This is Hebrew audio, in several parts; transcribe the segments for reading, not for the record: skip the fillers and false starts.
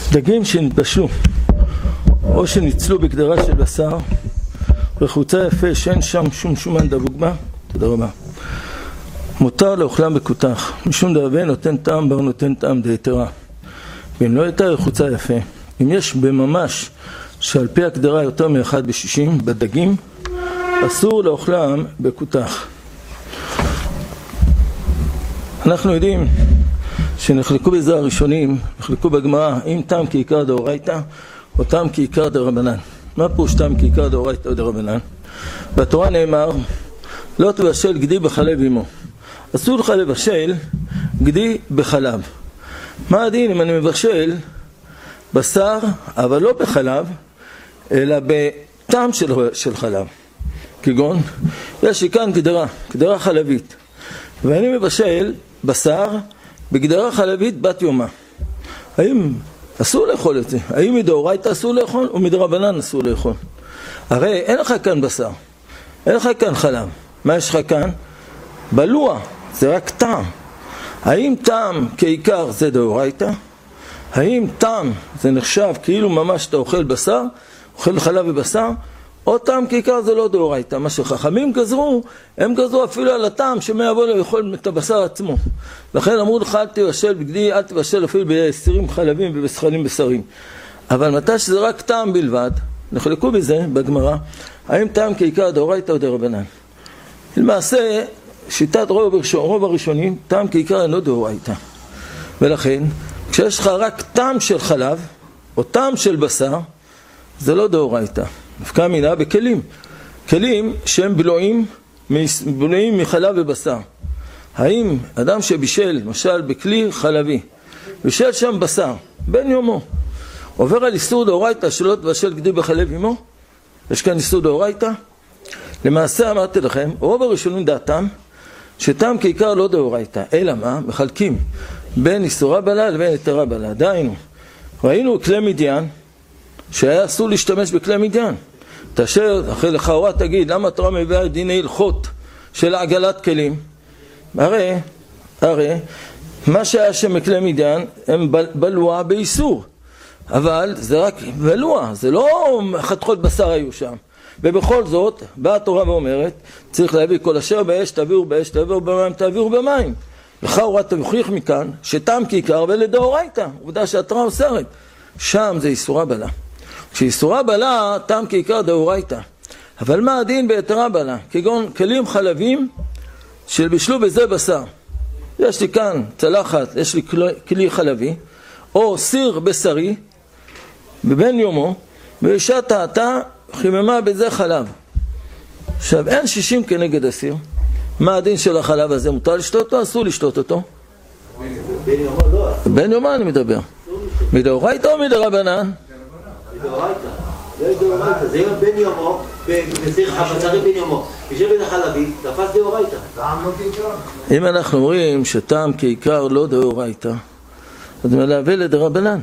דגים שנתבשלו או שניצלו בגדרה של בשר בחוצה יפה שאין שם שום שומן דבוק בה, תודה רבה, מותר לאוכלם בכותח, משום דרבה נותן טעם בר נותן טעם דהיתרה. ואם לא הייתה רחוצה יפה, אם יש בממש שעל פי הגדרה יותר מ-1/60 בדגים, אסור לאוכלם בכותח. אנחנו יודעים שנחלקו בזה הראשונים, נחלקו בגמרא אם טעם כעיקר דאורייתא או טעם כעיקר דרבנן. מה פירוש טעם כעיקר דאורייתא או דרבנן? בתורה נאמר לא תבשל גדי בחלב עמו. אסור לך לבשל גדי בחלב. מה הדין אם אני מבשל בשר אבל לא בחלב אלא בטעם של חלב? כגון יש לי כאן גדרה חלבית ואני מבשל בשר בגדרה חלבית בת יומה. האם אסור לאכול את זה? האם מדאורייתא אסור לאכול או מדרבנן אסור לאכול? הרי אין לך כאן בשר, אין לך כאן חלב. מה יש לך כאן? בלוע, זה רק טעם. האם טעם כעיקר זה דאורייתא? האם טעם זה נחשב כאילו ממש אתה אוכל בשר, אוכל חלב ובשר? או טעם כעיקר זה לא דאורייתא? מה שחכמים גזרו, הם גזרו אפילו על הטעם שמא יבוא לאכול את הבשר עצמו. לכן אמרו לך אל תבשל בגדי, אל תבשל אפילו בסירים חלבים ובשכלים בשרים. אבל מתי שזה רק טעם בלבד, נחלקו בזה בגמרא, האם טעם כעיקר דאורייתא או דרבנן? למעשה שיטת רוב הראשונים, טעם כעיקר אינו דאורייתא. ולכן כשיש לך רק טעם של חלב או טעם של בשר, זה לא דאורייתא. נפקא מינה בכלים, כלים שהם בלועים מחלב ובשר. האם אדם שבישל למשל בכלי חלבי בישל שם בשר בן יומו, עובר על איסור דאורייתא שלא תבשל גדי בחלב עמו? יש כאן איסור דאורייתא? למעשה אמרתי לכם, רוב הראשונים דעתם שטעם כעיקר לא דאורייתא, אלא מה? מחלקים בין איסורה בלה לבין היתרה בלה. דהיינו, ראינו כלי מדיין שהיה אסור להשתמש בכלי מדיין. תאשר אחרי לכאורה תגיד למה התורה מביאה דיני הלכות של עגלת כלים? הרי מה שהיה שם בכלי מדיין הם בלוע באיסור, אבל זה רק בלוע, זה לא חתכות בשר היו שם. ובכל זאת באה התורה ואומרת צריך להביא כל אשר באש תביאו באש, תביאו במים תביאו במים. לכאורה תוכיח מכאן שטעם כעיקר ולדאורייתא, עובדה שהתורה אוסרת, שם זה איסורה בלה. כשאיסורה בלה טעם כעיקר דאורייתא. אבל מה הדין ביתרה בלה? כגון כלים חלבים שלבישלו בזה בשר. יש לי כאן צלחת, יש לי כלי חלבי או סיר בשרי בבן יומו, ובשעת העתה חיממה בזה חלב. עכשיו אין 60 כנגד הסיר. מה הדין של החלב הזה? מותר לשתות אותו? אסור לשתות אותו? בן יומו אני מדבר. מדאורייתא או מדרבנן? מדאורייתא. זה דאורייתא. זה בן יומו, בסיר חבצרי בן יומו. בשביל בן החלבי, תפס דאורייתא. אם אנחנו אומרים שטעם כעיקר לא דאורייתא, אז מלווה לדרבנן.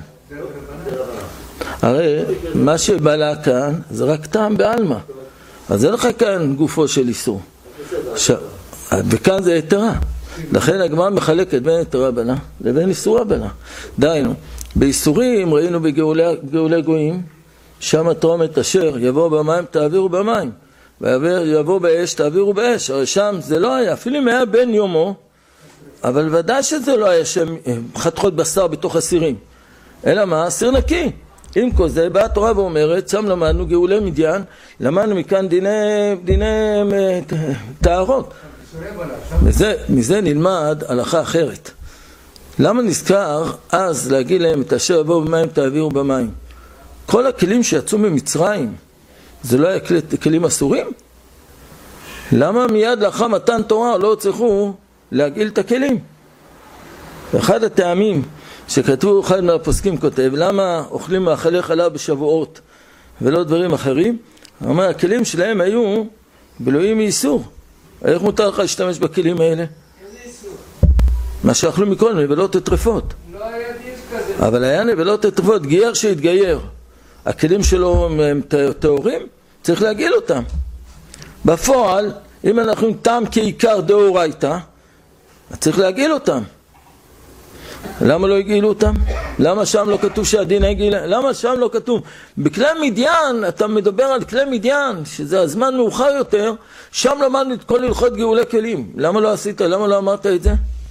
הרי מה שבעלה כאן זה רק טעם בעלמא, אז אין לך כאן גופו של איסור, וכאן זה היתרה. לכן הגמרא מחלקת בין היתרה בלה לבין איסורה בלה. דהיינו, באיסורים ראינו בגאולי גויים, שם התרומת אשר יבוא במים תעבירו במים, ויבוא באש תעבירו באש. הרי שם זה לא היה, אפילו אם היה בן יומו, אבל ודאי שזה לא היה שם חתכות בשר בתוך הסירים, אלא מה? סיר נקי. עם כל זה באה התורה ואומרת, שם למדנו גאולי מדיין, למדנו מכאן דיני טהרות. מזה נלמד הלכה אחרת. למה נזכר אז להגיד להם את אשר יבואו במים תעבירו במים? כל הכלים שיצאו ממצרים זה לא היה כלים אסורים? למה מיד לאחר מתן תורה לא צריכו להגעיל את הכלים? אחד הטעמים שכתבו, אחד מהפוסקים כותב, למה אוכלים מאכלי חלב בשבועות ולא דברים אחרים? הוא אומר, הכלים שלהם היו בלועים מאיסור. איך מותר לך להשתמש בכלים האלה? איזה איסור? מה שאכלו מכל נבלות וטרפות. לא היה דיס כזה. אבל היה נבלות וטרפות, גייר שהתגייר. הכלים שלו הם טהורים, צריך להגעיל אותם. בפועל, אם אנחנו עם טעם כעיקר דאורייתא, צריך להגעיל אותם. למה לא הגעילו אותם? למה שם לא כתוב שהדין הגיל? למה שם לא כתוב? בכלי מדיין, אתה מדבר על כלי מדיין, שזה הזמן מאוחר יותר, שם למדנו את כל הלכות גאולי כלים. למה לא עשית? למה לא אמרת את זה?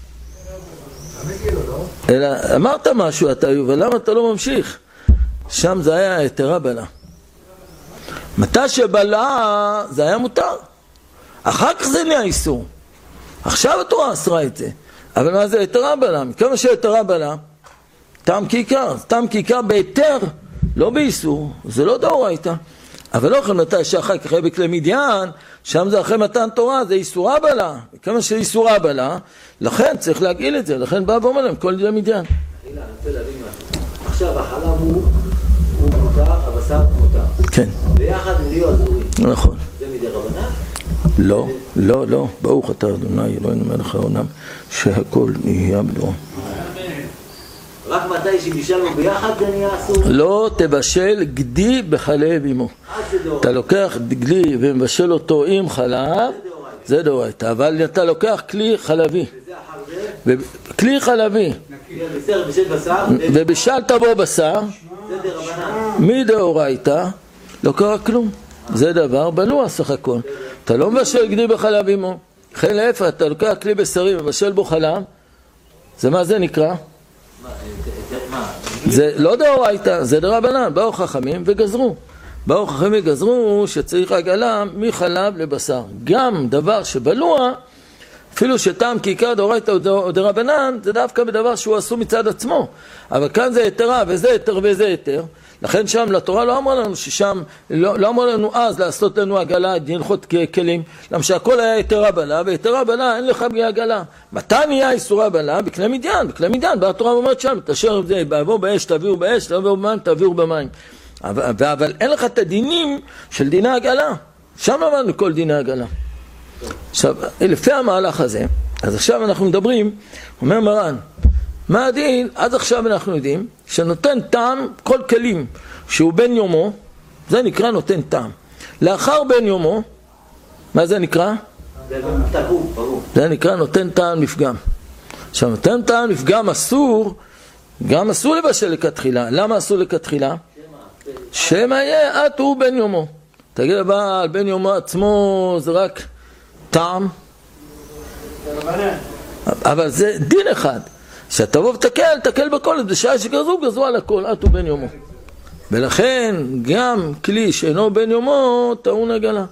אלא אמרת משהו אתה, אבל למה אתה לא ממשיך? שם זה היה היתרה בלה. מתי שבלה זה היה מותר. אחר כך זה נהיה איסור. עכשיו התורה אסרה את זה. אבל מה זה היתרה בלה? מכמה שהיתרה בלה, טעם כיכר. טעם כיכר בהיתר, לא באיסור. זה לא דאורייתא. אבל לא אחרי מתי שאחר כך היה בכלי מדיין, שם זה אחרי מתן תורה, זה איסורה בלה. כמה שאיסורה בלה, לכן צריך להגעיל את זה. לכן בא ואומר להם כל כלי מדיין. אני רוצה להבין משהו. עכשיו החלב הוא מותר, הבשר מותר. כן. ביחד הם נהיו אסורים. נכון. זה מדי רבנן? לא, לא, לא. ברוך אתה אדוני אלוהינו מלך העולם שהכל נהיה בדברו. רק מתי שבישלנו ביחד זה נהיה אסור? לא תבשל גדי בחלב עמו. אתה לוקח גדי ומבשל אותו עם חלב, זה דאורייתא. אבל אתה לוקח כלי חלבי. וזה אחר זה? כלי חלבי. ובישלת בו בשר, זה די רבנן. מדאורייתא לא קרה כלום. זה דבר בלוע סך הכל. אתה לא מבשל גדי בחלב עמו. לכן להפך, אתה לוקח כלי בשרי ומבשל בו חלב, זה מה זה נקרא? זה לא דאורייתא, זה דרבנן. באו חכמים וגזרו. באו חכמים וגזרו שצריך עגלה מחלב לבשר. גם דבר שבלוע, אפילו שטעם כיכר דאורייתא או דרבנן, זה דווקא בדבר שהוא עשו מצד עצמו. אבל כאן זה יתרה, וזה יתר וזה יתר. לכן שם לתורה לא אמר לנו ששם, לא אמר לנו אז לעשות לנו עגלה, הלכות כלים. למה שהכל היה יתרה בלה, ויתרה בלה אין לך בלי עגלה. מתי נהיה איסורה בלה? בכלי מדיין. בכלי מדיין, התורה אומרת שם, תאשר זה, בעבור באש, תביאו באש, תביאו במים, תביאו במים. אבל אין לך את הדינים של דיני עגלה. שם אמרנו כל דיני עגלה. עכשיו, לפי המהלך הזה, אז עכשיו אנחנו מדברים, אומר מרן, מה הדין? עד עכשיו אנחנו יודעים שנותן טעם כל כלים שהוא בן יומו, זה נקרא נותן טעם. לאחר בן יומו, מה זה נקרא? זה נקרא נותן טעם לפגם. עכשיו, נותן טעם לפגם אסור, גם אסור לבשל לכתחילה. למה אסור לכתחילה? שמא יהיה עד הוא בן יומו. תגיד לבעל, בן יומו עצמו זה רק טעם, אבל זה דין אחד. שתבוא ותקל בכל, בשעה שגזרו על הכל, עד הוא בן יומו. ולכן גם כלי שאינו בן יומו טעון עגלה.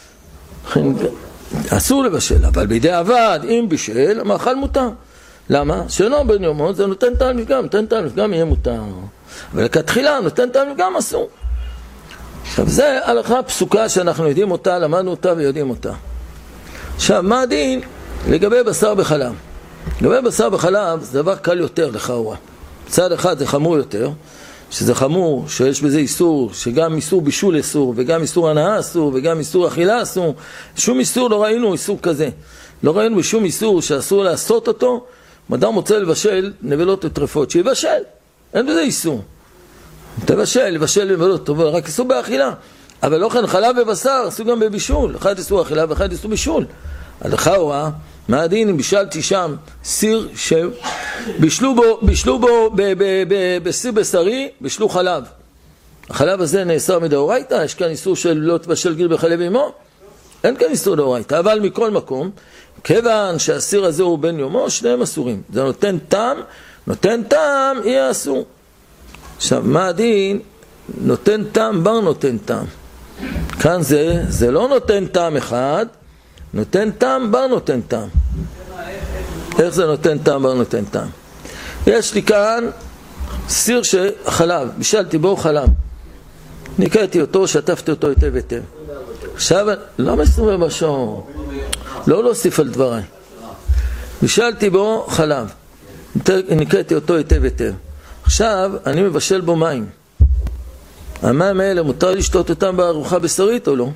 אסור לבשל, אבל בידי עבד, אם בישל, המאכל מותר. למה? שאינו בן יומו זה נותן טעם לפגם, נותן טעם לפגם יהיה מותר. אבל כתחילה נותן טעם לפגם אסור. עכשיו זה הלכה פסוקה שאנחנו יודעים אותה, למדנו אותה ויודעים אותה. עכשיו מה הדין לגבי בשר בחלב? לגבי בשר בחלב זה דבר קל יותר לכאורה. מצד אחד זה חמור יותר, שזה חמור שיש בזה איסור, שגם איסור בישול אסור, וגם איסור הנאה אסור, וגם איסור אכילה אסור. שום איסור לא ראינו איסור כזה. לא ראינו בשום איסור שאסור לעשות אותו. אדם רוצה לבשל נבלות וטרפות, שיבשל. אין בזה איסור. תבשל, לבשל נבלות, רק איסור באכילה. אבל לא כן חלב ובשר, אסור גם בבישול. אחד איסור אכילה ואחד איסור בישול. הלכה הוראה, מה הדין אם בישלתי שם סיר שבישלו בו בסיר בשרי, בישלו חלב. החלב הזה נאסר מדאורייתא, יש כאן איסור של לא תבשל גיל בחלב עמו? אין כאן איסור דאורייתא, אבל מכל מקום, כיוון שהסיר הזה הוא בן יומו, שניהם אסורים. זה נותן טעם, יהיה אסור. עכשיו, מה הדין? נותן טעם, בר נותן טעם. כאן זה לא נותן טעם אחד, נותן טעם, בר נותן טעם. איך זה נותן טעם, בר נותן טעם? יש לי כאן סיר שחלב, בישלתי בו חלב. ניקאתי אותו, שטפתי אותו היטב היטב. עכשיו, לא מסתובב בשעור. לא להוסיף על דבריי. בישלתי בו חלב. ניקאתי אותו היטב היטב. עכשיו, אני מבשל בו מים. המים האלה, מותר לשתות אותם בארוחה בשרית או לא?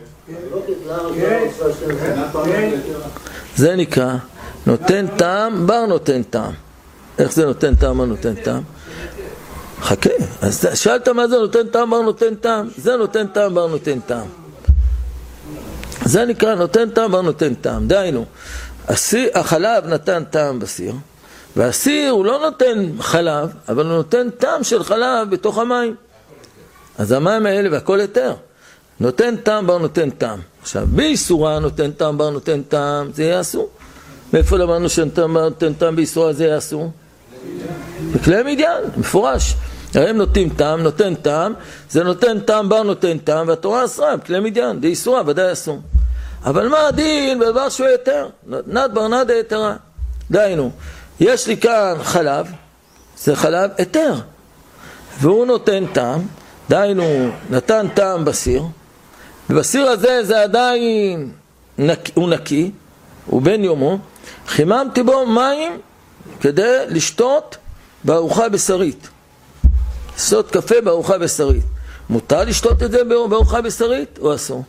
זה נקרא נותן טעם, בר נותן טעם. איך זה נותן טעם, בר נותן טעם? חכה, אז שאלת מה זה נותן טעם, בר נותן טעם? זה נותן טעם, בר נותן טעם. זה נקרא נותן טעם, בר נותן טעם. דהיינו, החלב נתן טעם בסיר, והסיר הוא לא נותן חלב, אבל הוא נותן טעם של חלב בתוך המים. אז המים האלה והכל יותר. נותן טעם בר נותן טעם. עכשיו, באיסורה נותן טעם בר נותן טעם, זה יהיה אסור. מאיפה למדנו שנותן בר נותן טעם באיסורה זה יהיה אסור? בכלי מדיין, מפורש. הרי הם נותנים טעם, נותן טעם, זה נותן טעם בר נותן טעם, והתורה אסרה, בכלי מדיין, זה איסורה, ודאי אסור. אבל מה הדין בדבר שהוא יותר? נת בר נת היתרה. דיינו, יש לי כאן חלב, זה חלב היתר, והוא נותן טעם, דיינו, נתן טעם בסיר, ובסיר הזה זה עדיין הוא נקי, הוא בן יומו, חיממתי בו מים כדי לשתות בארוחה בשרית. לשתות קפה בארוחה בשרית. מותר לשתות את זה בארוחה בשרית או אסור?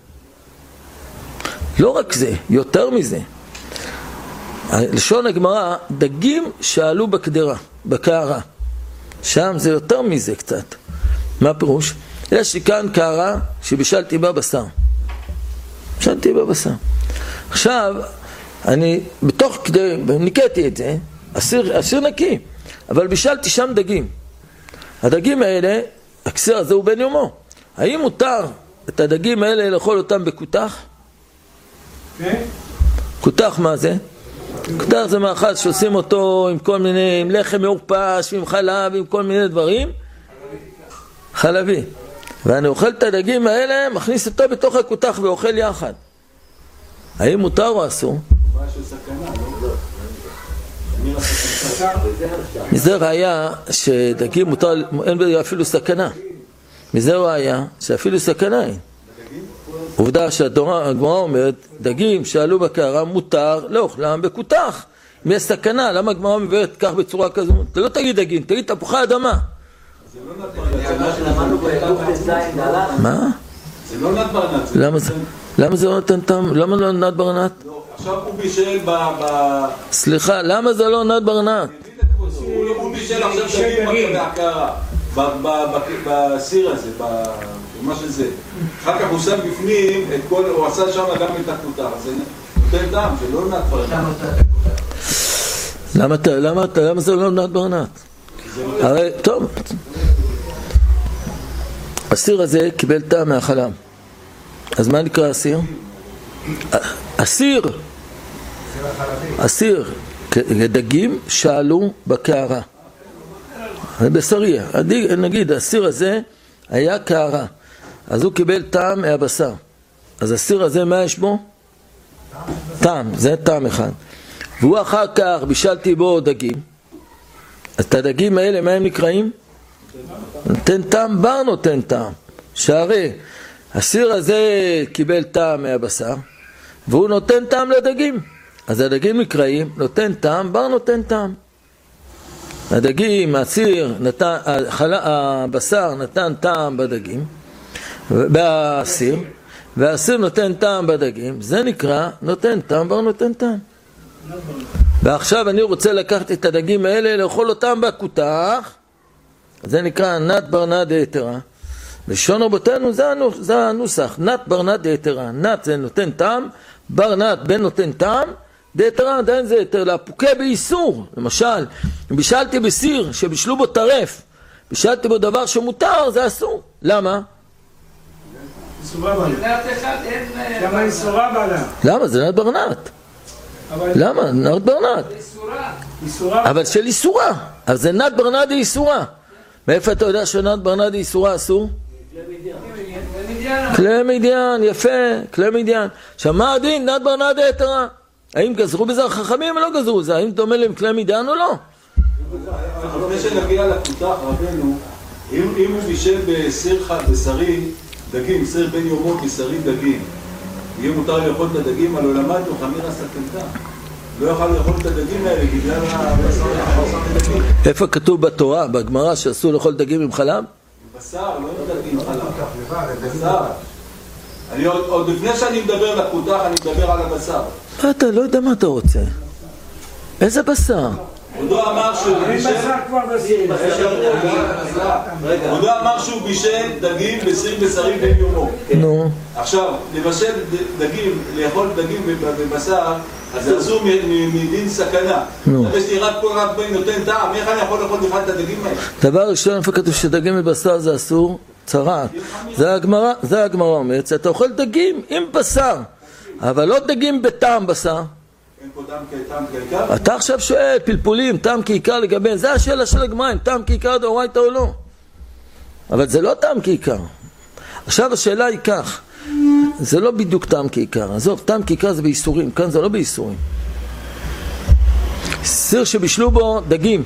לא רק זה, יותר מזה. לשון הגמרא, דגים שעלו בקדרה, בקערה. שם זה יותר מזה קצת. מה פירוש? יש לי כאן קערה שבישלתי בה בשר. בישלתי בה בשר. עכשיו, אני בתוך כדי, ניקאתי את זה, הסיר נקי, אבל בישלתי שם דגים. הדגים האלה, הכסיר הזה הוא בן יומו. האם מותר את הדגים האלה לאכול אותם בקותח? כן. קותח מה זה? קותח זה מאכל שעושים אותו עם כל מיני, עם לחם מעורפש, עם חלב, עם כל מיני דברים. חלבי. ואני אוכל את הדגים האלה, מכניס אותו בתוך הקותח ואוכל יחד. האם מותר או אסור? מזה ראיה שדגים מותר, אין בזה אפילו סכנה. מזה ראיה שאפילו סכנה אין. עובדה שהגמרא אומרת, דגים שעלו בקערה מותר לאוכלם בקותח. אם יש סכנה, למה הגמרא מבארת כך בצורה כזו? אתה לא תגיד דגים, תגיד תפוחי אדמה. מה? זה לא נת ברנת. למה זה לא נתן טעם? למה לא נת ברנת? עכשיו הוא בישל סליחה, למה זה לא נת ברנת? הוא בישל עכשיו דגים בהקערה, בסיר הזה, במה שזה. אחר כך הוא שם בפנים את כל, הוא עשה שם גם את הקותח, זה נותן טעם, זה לא נת ברנת. למה זה לא נת ברנת? הרי, טוב, הסיר הזה קיבל טעם מהחלב. אז מה נקרא הסיר? הסיר, דגים שעלו בקערה. בשריה, נגיד, הסיר הזה היה קערה, אז הוא קיבל טעם מהבשר. אז הסיר הזה, מה יש בו? טעם, זה טעם אחד. והוא אחר כך בישלתי בו דגים. אז את הדגים האלה, מה הם נקראים? נותן טעם, בר נותן טעם. שהרי הסיר הזה קיבל טעם מהבשר, והוא נותן טעם לדגים. אז הדגים נקראים, נותן טעם, בר נותן טעם. הדגים, הסיר, הבשר נתן טעם בדגים, בסיר, והסיר נותן טעם בדגים, זה נקרא נותן טעם, בר נותן טעם. ועכשיו אני רוצה לקחת את הדגים האלה, לאכול אותם בקותח, זה נקרא נת בר נת היתרה. לשון רבותינו זה הנוסח, נת בר נת היתרה. נת זה נותן טעם, בר נת בן נותן טעם, היתרה עדיין זה היתר, להפוקה באיסור. למשל, אם בישלתי בסיר שבישלו בו טרף, בישלתי בו דבר שמותר, זה אסור. למה? למה איסורה בעלה? למה? זה נת בר נת. למה? נת בר נת. אבל של איסורה. אז זה נת בר נת איסורה. מאיפה אתה יודע שנת בר נת איסורה אסור? כלי מדיין, יפה, כלי מדיין. עכשיו מה הדין? נת בר נת היתרה. האם גזרו בזה החכמים או לא גזרו? זה האם דומה להם כלי מדיין או לא? לפני שנגיע לקותח רבנו, אם הוא בישל בסיר בשרי דגים, סיר בן יומו בשרי דגים, יהיה מותר לאכול את הדגים, הלא למדנו חמירה סכנתה. לא יוכל לאכול את הדגים האלה בגלל הבשר דגים. איפה כתוב בתורה, בגמרא, שאסור לאכול דגים עם חלב? בשר, לא עם דגים חלב. בשר. עוד לפני שאני מדבר לקותח, אני מדבר על הבשר. אתה לא יודע מה אתה רוצה. איזה בשר? עודו אמר שהוא בישל... בשר כבר בסיר. עודו אמר שהוא בישל דגים בסיר בשרי בן יומו. נו. עכשיו, לבשל דגים, לאכול דגים בבשר, אז זה אסור מדין סכנה. יש לי רק פה רק בין נותן טעם, איך אני יכול לאכול בכלל את הדגים האלה? דבר ראשון, איפה כתוב שדגים בבשר זה אסור? צרעת. זה הגמרא אומרת, אתה אוכל דגים עם בשר, אבל לא דגים בטעם בשר. אין פה טעם כעיקר? אתה עכשיו שואל פלפולים, טעם כעיקר לגבי, זה השאלה של הגמרא, אם טעם כעיקר דאורייתא או לא. אבל זה לא טעם כעיקר. עכשיו השאלה היא כך, זה לא בדיוק טעם כעיקר. עזוב, טעם כעיקר זה באיסורים, כאן זה לא באיסורים. סיר שבישלו בו דגים,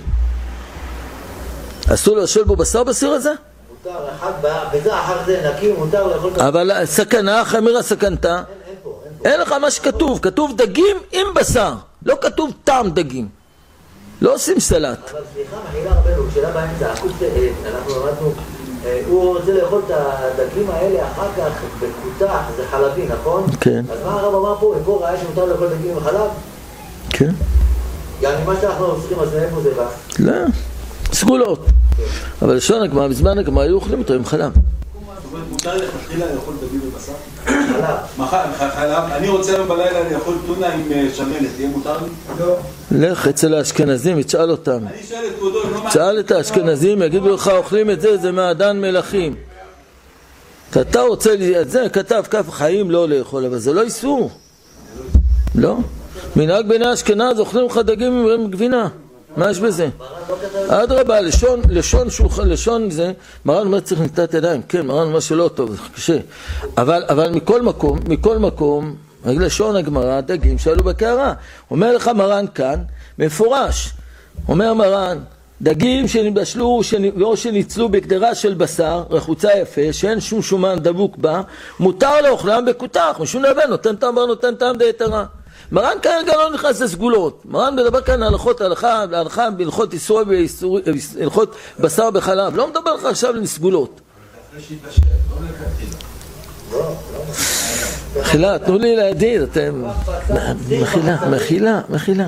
אסור לבשל בו בשר בסיר הזה? מותר, אחד בזה אחר זה נקי, מותר לאכול... אבל סכנה, חמירה סכנתה. אין לך מה שכתוב, כתוב דגים עם בשר, לא כתוב טעם דגים. לא עושים סלט. אבל סליחה, מחילה רבנו, שאלה באמצע, אנחנו למדנו, הוא רוצה לאכול את הדגים האלה אחר כך בקותח, זה חלבי, נכון? כן. אז מה הרב אמר פה? פה ראה שמותר לאכול דגים עם חלב? כן. יעני, מה שאנחנו צריכים, אז מאיפה זה בא? לא, סגולות. אבל לשון הגמרא, בזמן הגמרא היו אוכלים אותו עם חלב. מותר לכתחילה לאכול דגים בבשר? חלב. חלב. אני רוצה היום בלילה לאכול טונה עם שמנת, תהיה מותר לי? לא. לך אצל האשכנזים, תשאל אותם. אני שואל את כבודו, לא... תשאל את האשכנזים, יגידו לך, אוכלים את זה, זה מעדן מלכים. אתה רוצה, את זה כתב כף חיים לא לאכול, אבל זה לא איסור. לא. מנהג בני אשכנז, אוכלים לך דגים עם גבינה. מה יש בזה? אדרבה, לשון זה, מרן אומר צריך נטילת ידיים, כן, מרן אומר שלא טוב, זה קשה. אבל מכל מקום, לשון הגמרא, דגים שעלו בקערה. אומר לך מרן כאן, מפורש, אומר מרן, דגים שנבשלו או שניצלו בקדרה של בשר, רחוצה יפה, שאין שום שומן דבוק בה, מותר לאוכלם בקותח, משום לבן, נותן טעם בר, נותן טעם דהיתרה. מרן כרגע לא נכנס לסגולות. מרן מדבר כאן על הלכה בהלכות איסור בהלכות בשר בחלב. לא מדבר לך עכשיו על סגולות. מחילה, תנו לי להגיד, אתם... מחילה.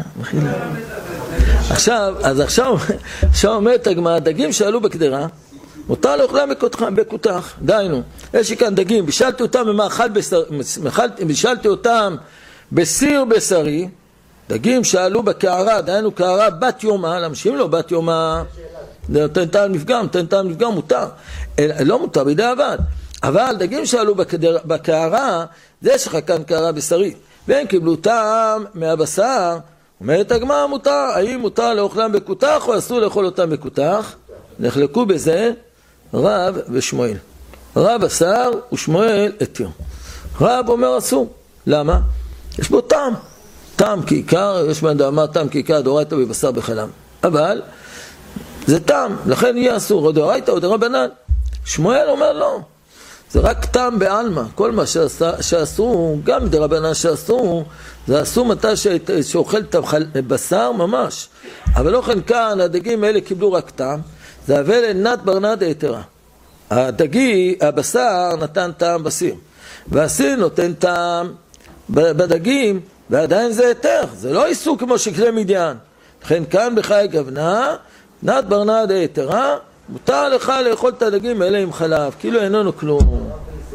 עכשיו אומרת הגמרא, דגים שעלו בקדרה, מותר לאוכלם בקותח. דיינו, יש לי כאן דגים, בישלתי אותם במאכל בישלתי אותם בסיר בשרי, דגים שעלו בקערה, דיינו קערה בת יומה, למשים לו בת יומה, נותן טעם נפגם, מותר. לא מותר, בדיעבד. אבל דגים שעלו בקערה, זה יש לך כאן קערה בשרית, והם קיבלו טעם מהבשר, אומרת הגמרא מותר, האם מותר לאוכלם בקותח או אסור לאכול אותם בקותח? נחלקו בזה רב ושמואל. רב אסר ושמואל התיר. רב אומר אסור. למה? יש בו טעם כעיקר, יש בן דאמר טעם כעיקר דאורייתא בבשר בחלב. אבל זה טעם, לכן יהיה אסור, או דאורייתא או דרבנן. שמואל אומר לא, זה רק טעם בעלמא. כל מה שאסור, גם דרבנן שאסור, זה אסור מתי שאוכל את הבשר ממש. אבל לא כן כאן, הדגים האלה קיבלו רק טעם, זה אבל לנת ברנד היתרה. הבשר נתן טעם בסיר, והסיר נותן טעם בדגים, ועדיין זה היתר, זה לא איסור כמו שקרה מדיין. לכן כאן בחי גוונה, נת ברנד היתרה, מותר לך לאכול את הדגים האלה עם חלב, כאילו איננו כלום.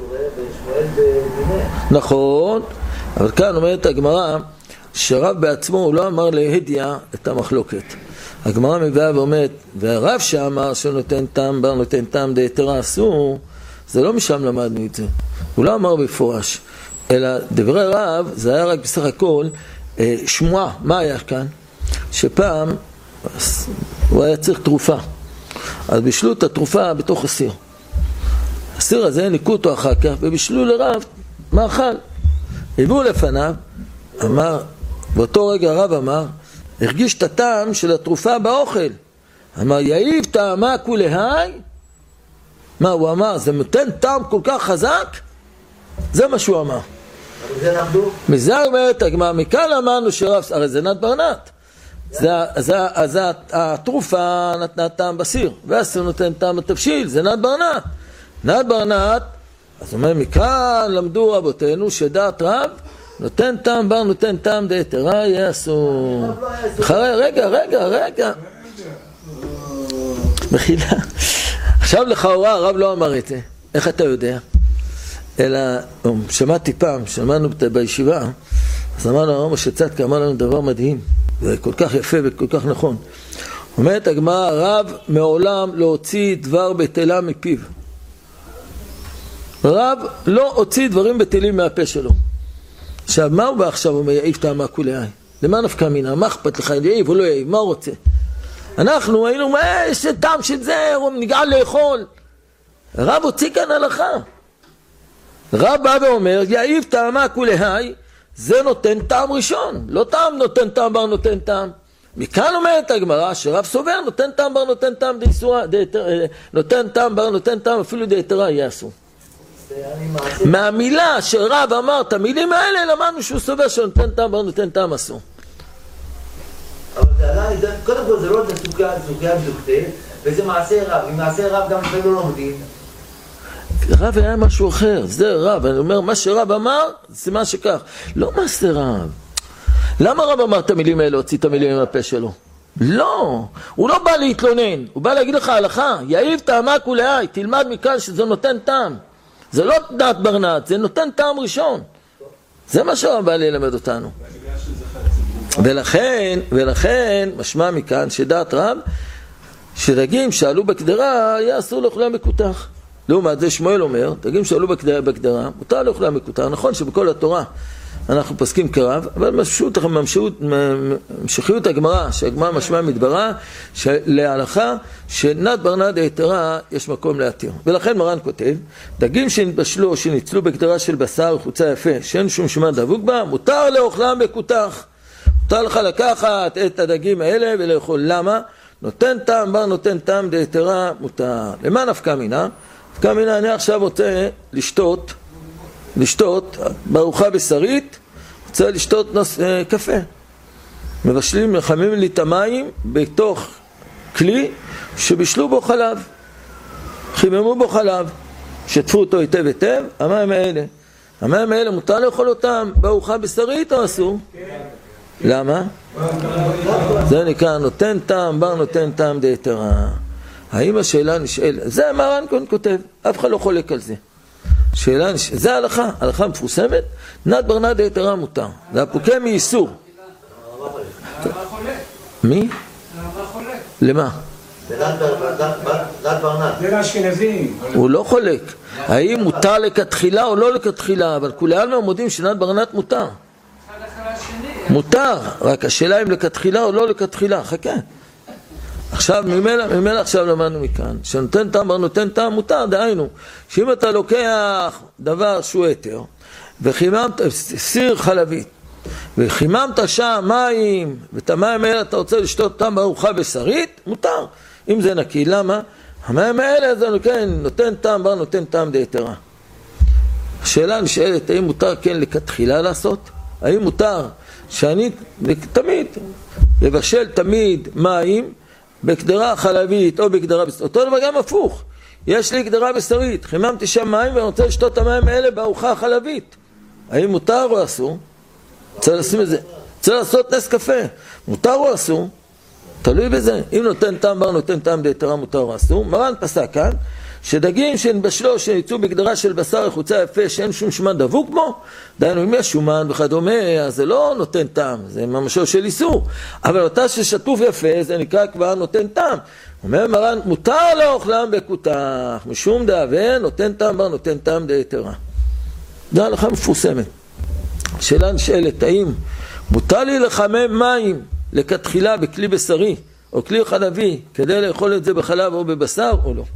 נכון, אבל כאן אומרת הגמרא, שרב בעצמו הוא לא אמר להדיה את המחלוקת. הגמרא מביאה ואומרת, והרב שאמר שנותן טעם בר, נותן טעם דהיתרה אסור, זה לא משם למדנו את זה. הוא לא אמר בפורש, אלא דברי רב, זה היה רק בסך הכל שמועה. מה היה כאן? שפעם הוא היה צריך תרופה, אז בישלו את התרופה בתוך הסיר. הסיר הזה ניקו אותו אחר כך ובישלו לרב מאכל. הביאו לפניו, אמר, באותו רגע הרב אמר, הרגיש את הטעם של התרופה באוכל. אמר, יאיב טעמה כולהי. מה הוא אמר? זה נותן טעם כל כך חזק? זה מה שהוא אמר. זה נמדו? מזה אומרת הגמרא, מכאן אמרנו שרב, הרי זה נת ברנת. אז התרופה נתנה טעם בסיר, והסיר נותן טעם בתבשיל, זה נת ברנת. נת ברנת, אז אומר, מכאן למדו רבותינו שדעת רב, נותן טעם בר נותן טעם דהיתרא יהיה אסור. רגע. מחילה. עכשיו לכאורה הרב לא אמר את זה. איך אתה יודע? אלא, שמעתי פעם, שמענו בישיבה, אז אמרנו הרב משה צדקה, אמר לנו דבר מדהים, זה כל כך יפה וכל כך נכון. אומרת הגמרא, הרב מעולם לא הוציא דבר בטלה מפיו. הרב לא הוציא דברים בטלים מהפה שלו. עכשיו, מה הוא בא עכשיו? הוא אומר, יעיב טעמה כולי. למה נפקא מינה? מה אכפת לך? יעיב או לא יעיב? מה הוא רוצה? אנחנו היינו, יש טעם של זה, הוא נגעל לאכול. הרב הוציא כאן הלכה. רב בא ואומר, יעיב טעמה כולי, זה נותן טעם ראשון. לא טעם נותן טעם בר נותן טעם. מכאן אומרת הגמרא שרב סובר נותן טעם בר נותן טעם נותן טעם בר נותן טעם אפילו דהיתרא יהיה אסור. מהמילה שרב אמר את המילים האלה למדנו שהוא סובר שנותן טעם בר נותן טעם אסור. אבל קודם כל זה לא סוגיה בדוקטה וזה מעשה רב. אם מעשה רב גם לא לומדים. רב היה משהו אחר, זה רב. אני אומר מה שרב אמר זה מה שכך. לא מעשה רב. למה רב אמר את המילים האלה, הוציא את המילים מהפה שלו? לא, הוא לא בא להתלונן, הוא בא להגיד לך הלכה, יעיב טעמה כולי, תלמד מכאן שזה נותן טעם. זה לא דעת ברנעת, זה נותן טעם ראשון. זה מה שרב בא ללמד אותנו. ולכן משמע מכאן שדעת רב, שדגים שעלו בקדרה, היה אסור לאכולם מקותח. לעומת זה שמואל אומר, דגים שעלו בקדרה, מותר לאכולם מקותח. נכון שבכל התורה אנחנו פוסקים כרב, אבל המשכיות הגמרא, שהגמרא משמע מדברה, להלכה שנד ברנד דהיתרא יש מקום להתיר. ולכן מרן כותב, דגים שנתבשלו או שניצלו בקדרה של בשר וחוצה יפה, שאין שום שומן דבוק בה, מותר לאוכלם מקותח. מותר לך לקחת את הדגים האלה ולאכול. למה? נותן טעם בר נותן טעם דהיתרא מותר. למה נפקא מינה? נפקא מינה, אני עכשיו רוצה לשתות בארוחה בשרית, רוצה לשתות קפה. מבשלים, מחממים לי את המים בתוך כלי שבישלו בו חלב. חיממו בו חלב, שטפו אותו היטב היטב, המים האלה מותר לאכול אותם בארוחה בשרית או אסור? למה? זה נקרא נותן טעם בר נותן טעם דהיתרא. האם השאלה נשאלת? זה מרן כותב, אף אחד לא חולק על זה. שאלה, זה הלכה מפורסמת, נד ברנד דהיתרא מותר. זה הפוקה מאיסור. מי? למה? זה לאשכנזים. הוא לא חולק. האם מותר לכתחילה או לא לכתחילה, אבל כולנו מודים שנד ברנד מותר. מותר, רק השאלה אם לכתחילה או לא לכתחילה. חכה. עכשיו, ממילא עכשיו למדנו מכאן, שנותן טעם בר נותן טעם מותר, דהיינו, שאם אתה לוקח דבר שהוא היתר, וחיממת, סיר חלבית, וחיממת שם מים, ואת המים האלה אתה רוצה לשתות אותם בארוחה בשרית, מותר. אם זה נקי, למה? המים האלה זה נותן טעם בר נותן טעם דהיתרא. השאלה נשאלת, האם מותר כן לכתחילה לעשות? האם מותר שאני תמיד, לבשל תמיד מים, בקדרה חלבית או בקדרה בשרית. אותו דבר גם הפוך. יש לי קדרה בשרית, חיממתי שם מים ואני רוצה לשתות את המים האלה בארוחה חלבית. האם מותר או אסור? צריך לעשות נס קפה. מותר או אסור? תלוי בזה. אם נותן טעם בר נותן טעם דהיתרא מותר או אסור. מרן פסק כאן שדגים שנבשלו שיצאו בקדרה של בשר וחוצה יפה שאין שום שומן דבוק בו, דהיינו אם יש שומן וכדומה, אז זה לא נותן טעם, זה ממשו של איסור. אבל אותה ששטוף יפה זה נקרא כבר נותן טעם. אומר מרן, מותר לאוכלם בקותח, משום דאבה נותן טעם בר נותן טעם דהיתרא. זה הלכה מפורסמת. שאלה נשאלת, האם מותר לי לחמם מים לכתחילה בכלי בשרי או כלי חלבי כדי לאכול את זה בחלב או בבשר או לא?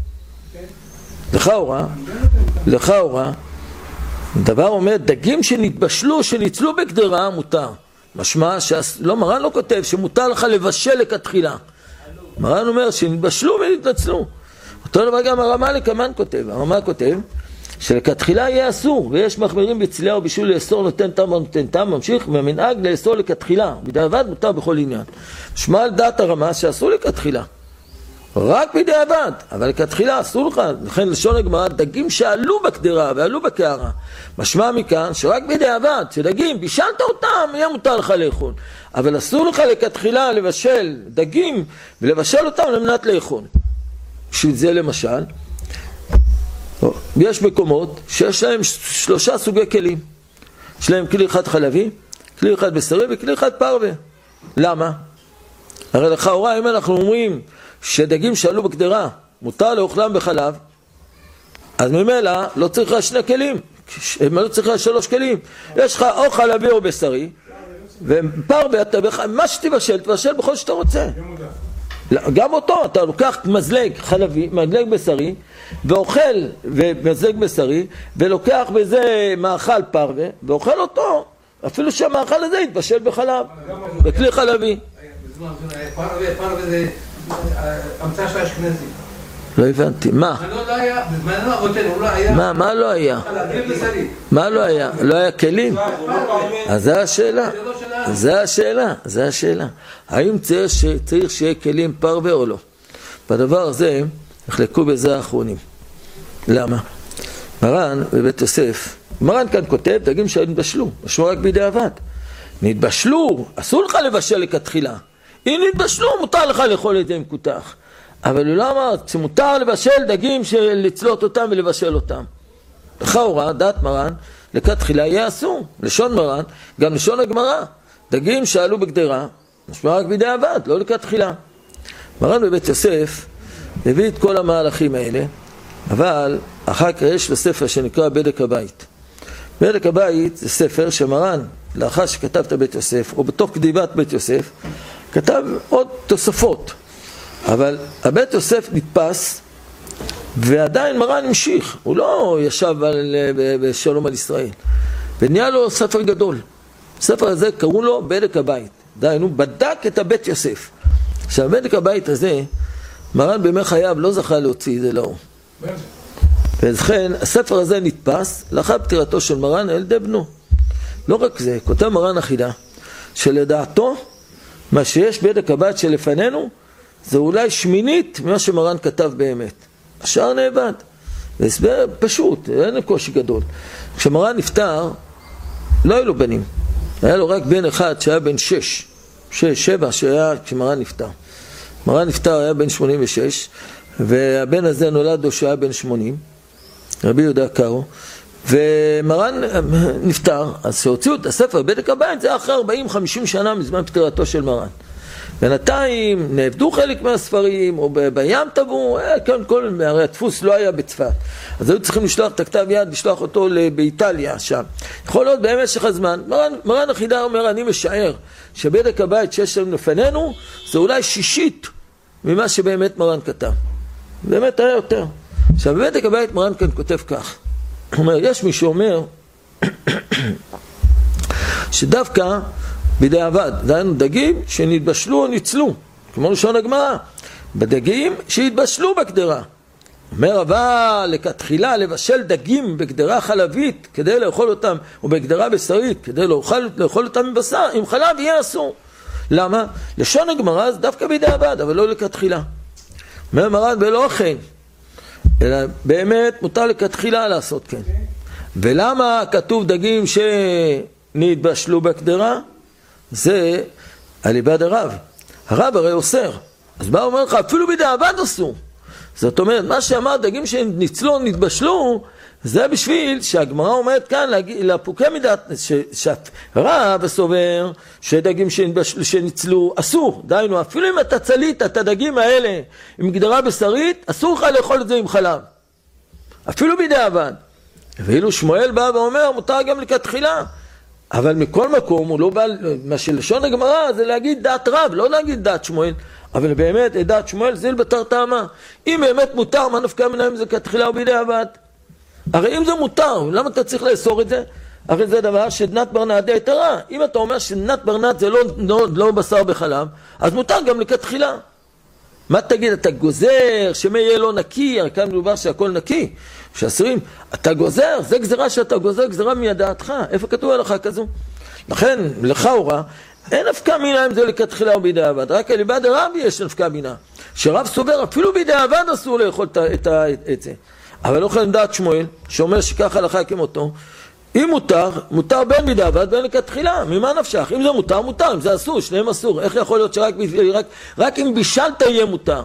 לכאורה, דבר אומר, דגים שנתבשלו, שניצלו בקדרה, מותר. משמע, לא, מרן לא כותב שמותר לך לבשל לכתחילה. מרן אומר שנתבשלו ונתנצלו. אותו דבר גם הרמ"א כמן כותב. הרמ"א כותב שלכתחילה יהיה אסור, ויש מחמירים בצלייה ובישול לאסור נותן טעם ונותן טעם, ממשיך, והמנהג לאסור לכתחילה. בדיעבד מותר בכל עניין. משמע על דעת הרמ"א שאסור לכתחילה. רק בדיעבד, אבל לכתחילה אסור לך. לכן לשון הגמרא, דגים שעלו בקדרה ועלו בקערה, משמע מכאן שרק בדיעבד, שדגים בישלת אותם, יהיה מותר לך לאכול, אבל אסור לך לכתחילה לבשל דגים ולבשל אותם למנת לאכול. בשביל זה למשל יש מקומות שיש להם 3 סוגי כלים, יש להם כלי אחד חלבי, כלי אחד בשרי וכלי אחד פרווה. למה? הרי לכאורה אם אנחנו אומרים שדגים שעלו בקדרה מותר לאוכלם בחלב, אז ממילא לא צריך 2 כלים, לא צריך 3 כלים. יש לך או חלבי או בשרי ופרווה, מה שתבשל תבשל בכל שאתה רוצה. גם אותו, אתה לוקח מזלג חלבי, מזלג בשרי ואוכל ומזלג בשרי ולוקח בזה מאכל פרווה ואוכל אותו, אפילו שהמאכל הזה יתבשל בחלב בכלי חלבי. פרווה זה המצאה של האשכנזים. לא הבנתי, מה? לא היה, בזמנו אבותינו, לא היה. מה לא היה? חלבים בשרי. מה לא היה? לא היה כלים? אז זה השאלה. זה השאלה. האם צריך שיהיה כלים פרווה או לא? בדבר הזה נחלקו בזה האחרונים. למה? מרן בבית יוסף, מרן כאן כותב דגים שנתבשלו, משמע רק בדיעבד. נתבשלו, אסור לך לבשל לכתחילה. אם נתבשלו, מותר לך לאכול את זה עם כותח. אבל הוא לא אמר שמותר לבשל דגים לצלות אותם ולבשל אותם. לכאורה, דעת מרן, לכתחילה יהיה אסור. לשון מרן, גם לשון הגמרא. דגים שעלו בקדרה, משמע רק בדיעבד, לא לכתחילה. מרן בבית יוסף הביא את כל המהלכים האלה, אבל אחר כך יש בספר שנקרא בדק הבית. בדק הבית זה ספר שמרן, לאחר שכתב את בית יוסף, או בתוך כתיבת בית יוסף, כתב עוד תוספות. אבל הבית יוסף נתפס, ועדיין מרן המשיך. הוא לא ישב בשלום על ישראל. ונהיה לו ספר גדול. הספר הזה קראו לו בדק הבית. דהיינו, בדק את הבית יוסף. עכשיו, בדק הבית הזה, מרן בימי חייו לא זכה להוציא את זה לאור. ולכן, הספר הזה נתפס לאחר פטירתו של מרן על ידי בנו. לא רק זה, כותב מרן החידה, שלדעתו, מה שיש בדק הבית שלפנינו, זה אולי 1/8 ממה שמרן כתב באמת. השאר נאבד. זה הסבר פשוט, אין קושי גדול. כשמרן נפטר, לא היו לו בנים. היה לו רק בן אחד שהיה בן 7 שהיה כשמרן נפטר. מרן נפטר היה בן 86, והבן הזה נולד לו שהיה בן 80, רבי יהודה קארו, ומרן נפטר, אז שהוציאו את הספר בדק הבית, זה אחרי 40-50 שנה מזמן פטירתו של מרן. בינתיים נעבדו חלק מהספרים, או בים טבעו, הרי הדפוס לא היה בצפת. אז היו צריכים לשלוח את הכתב יד, לשלוח אותו באיטליה שם. יכול להיות במשך הזמן, מרן החידה אומר, אני משער שבדק הבית שיש לנו לפנינו, זה אולי 1/6 ממה שבאמת מרן כתב. באמת היה יותר. עכשיו, בבדק הבית מרן כאן כותב כך. הוא אומר, יש מי שאומר, שדווקא בדיעבד, דהיינו דגים שנתבשלו או ניצלו, כמו לשון הגמרא, בדגים שהתבשלו בקדרה. אומר אבל לכתחילה לבשל דגים בקדרה חלבית כדי לאכול אותם, או בקדרה בשרית כדי לאכול אותם עם בשר, עם חלב יהיה אסור. למה? לשון הגמרא זה דווקא בדיעבד, אבל לא לכתחילה. אומר מרן ולא כן, אלא באמת מותר לכתחילה לעשות כן. ולמה כתוב דגים שנתבשלו בקדרה? זה על איבד הרב. הרב הרי אוסר. אז מה אומר לך? אפילו בדיעבד אסור. זאת אומרת, מה שאמר דגים שניצלו, נתבשלו, זה בשביל שהגמרא אומרת כאן, לפוקי מידת, שהרב הסובר שדגים שניצלו אסור. דהיינו, אפילו אם אתה צלית את הדגים האלה עם גדרה בשרית, אסור לך לאכול את זה עם חלב. אפילו בדיעבד. ואילו שמואל בא ואומר, מותר גם לכתחילה. אבל מכל מקום, הוא לא בא, מה שלשון הגמרא זה להגיד דעת רב, לא להגיד דעת שמואל. אבל באמת, דעת שמואל זיל בתר טעמה. אם באמת מותר, מה נפקא מינה אם זה כתחילה או בדיעבד? הרי אם זה מותר, למה אתה צריך לאסור את זה? הרי זה דבר שדנת ברנעת די יתרה. אם אתה אומר שדנת ברנעת זה לא בשר בחלב, אז מותר גם לכתחילה. מה תגיד? אתה גוזר שמי יהיה לא נקי, הרי כאן מדובר שהכל נקי. כשאסרים, אתה גוזר, זה גזרה שאתה גוזר, גזרה מידעתך. איפה כתוב הלכה כזו? לכן, לכאורה, אין נפקא מינה אם זה לכתחילה או בדיעבד. רק על איבד הרב יש נפקא מינה. שרב סובר אפילו בדיעבד אסור לאכול את זה. אבל לא יכולים לדעת שמואל, שאומר שככה הלכה כמותו, אם מותר בין בדיעבד בין לכתחילה, ממה נפשך? אם זה מותר, מותר, אם זה אסור, שניהם אסור. איך יכול להיות שרק אם בישלת יהיה מותר?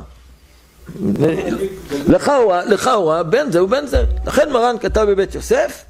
לכאורה בין זה ובין זה. לכן מרן כתב בבית יוסף,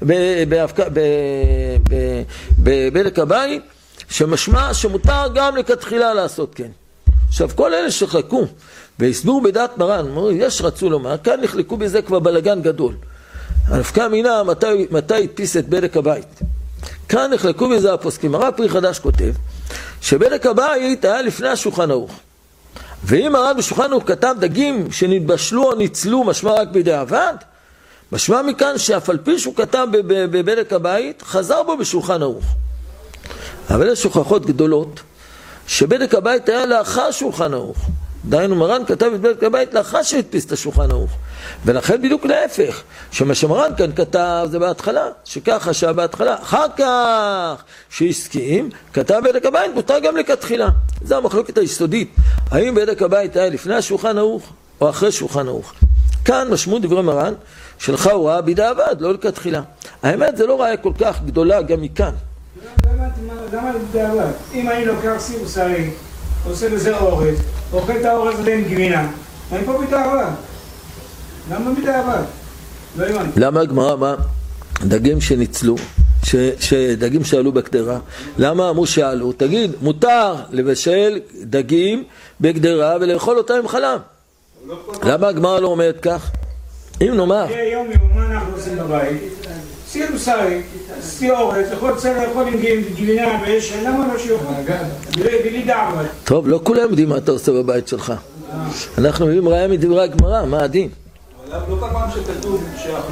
בבדק הבית, שמשמע שמותר גם לכתחילה לעשות כן. עכשיו כל אלה שחלקו והסבירו בדעת מרן, יש רצו לומר, כאן נחלקו בזה כבר בלגן גדול. הנפקא מינה מתי הדפיס את בדק הבית. כאן נחלקו בזה הפוסקים. הרב פרי חדש כותב שבדק הבית היה לפני השולחן ערוך. ואם הרב בשולחן ערוך כתב דגים שנתבשלו או ניצלו משמע רק בדיעבד, משמע מכאן שאף על פי שהוא כתב בבדק הבית, חזר בו בשולחן ערוך. אבל יש הוכחות גדולות שבדק הבית היה לאחר שולחן ערוך. דהיינו מרן כתב את בדק הבית לאחר שהדפיס את השולחן ערוך. ולכן בדיוק להפך, שמה שמרן כאן כתב זה בהתחלה, שככה שהיה בהתחלה, אחר כך שהסכים, כתב בדק הבית מותר גם לכתחילה. זו המחלוקת היסודית, האם בדק הבית היה לפני השולחן ערוך או אחרי שולחן ערוך. כאן משמעות דברי מרן שלך הוא ראה בדיעבד, לא לכתחילה. האמת זה לא ראיה כל כך גדולה גם מכאן. למה בדיעבד? אם אני לוקח סיר בשרי, עושה בזה אורז, אוכל את האורז הזה עם גבינה, אני פה בדיעבד. למה בדיעבד? לא הבנתי. למה הגמרא, מה? דגים שניצלו, שדגים שעלו בקדרה, למה אמרו שעלו? תגיד, מותר לבשל דגים בקדרה ולאכול אותם עם חלב. למה הגמרא לא אומרת כך? אם נאמר יום מה אנחנו עושים בבית? סיר בשרי, סיר אורז, יכול עם גבינה ויש, למה לא שיוכל? בלי דעבד. טוב, לא כולם יודעים מה אתה עושה בבית שלך. אנחנו יודעים ראיה מדברי הגמרא, מה הדין? לא כל פעם שכתוב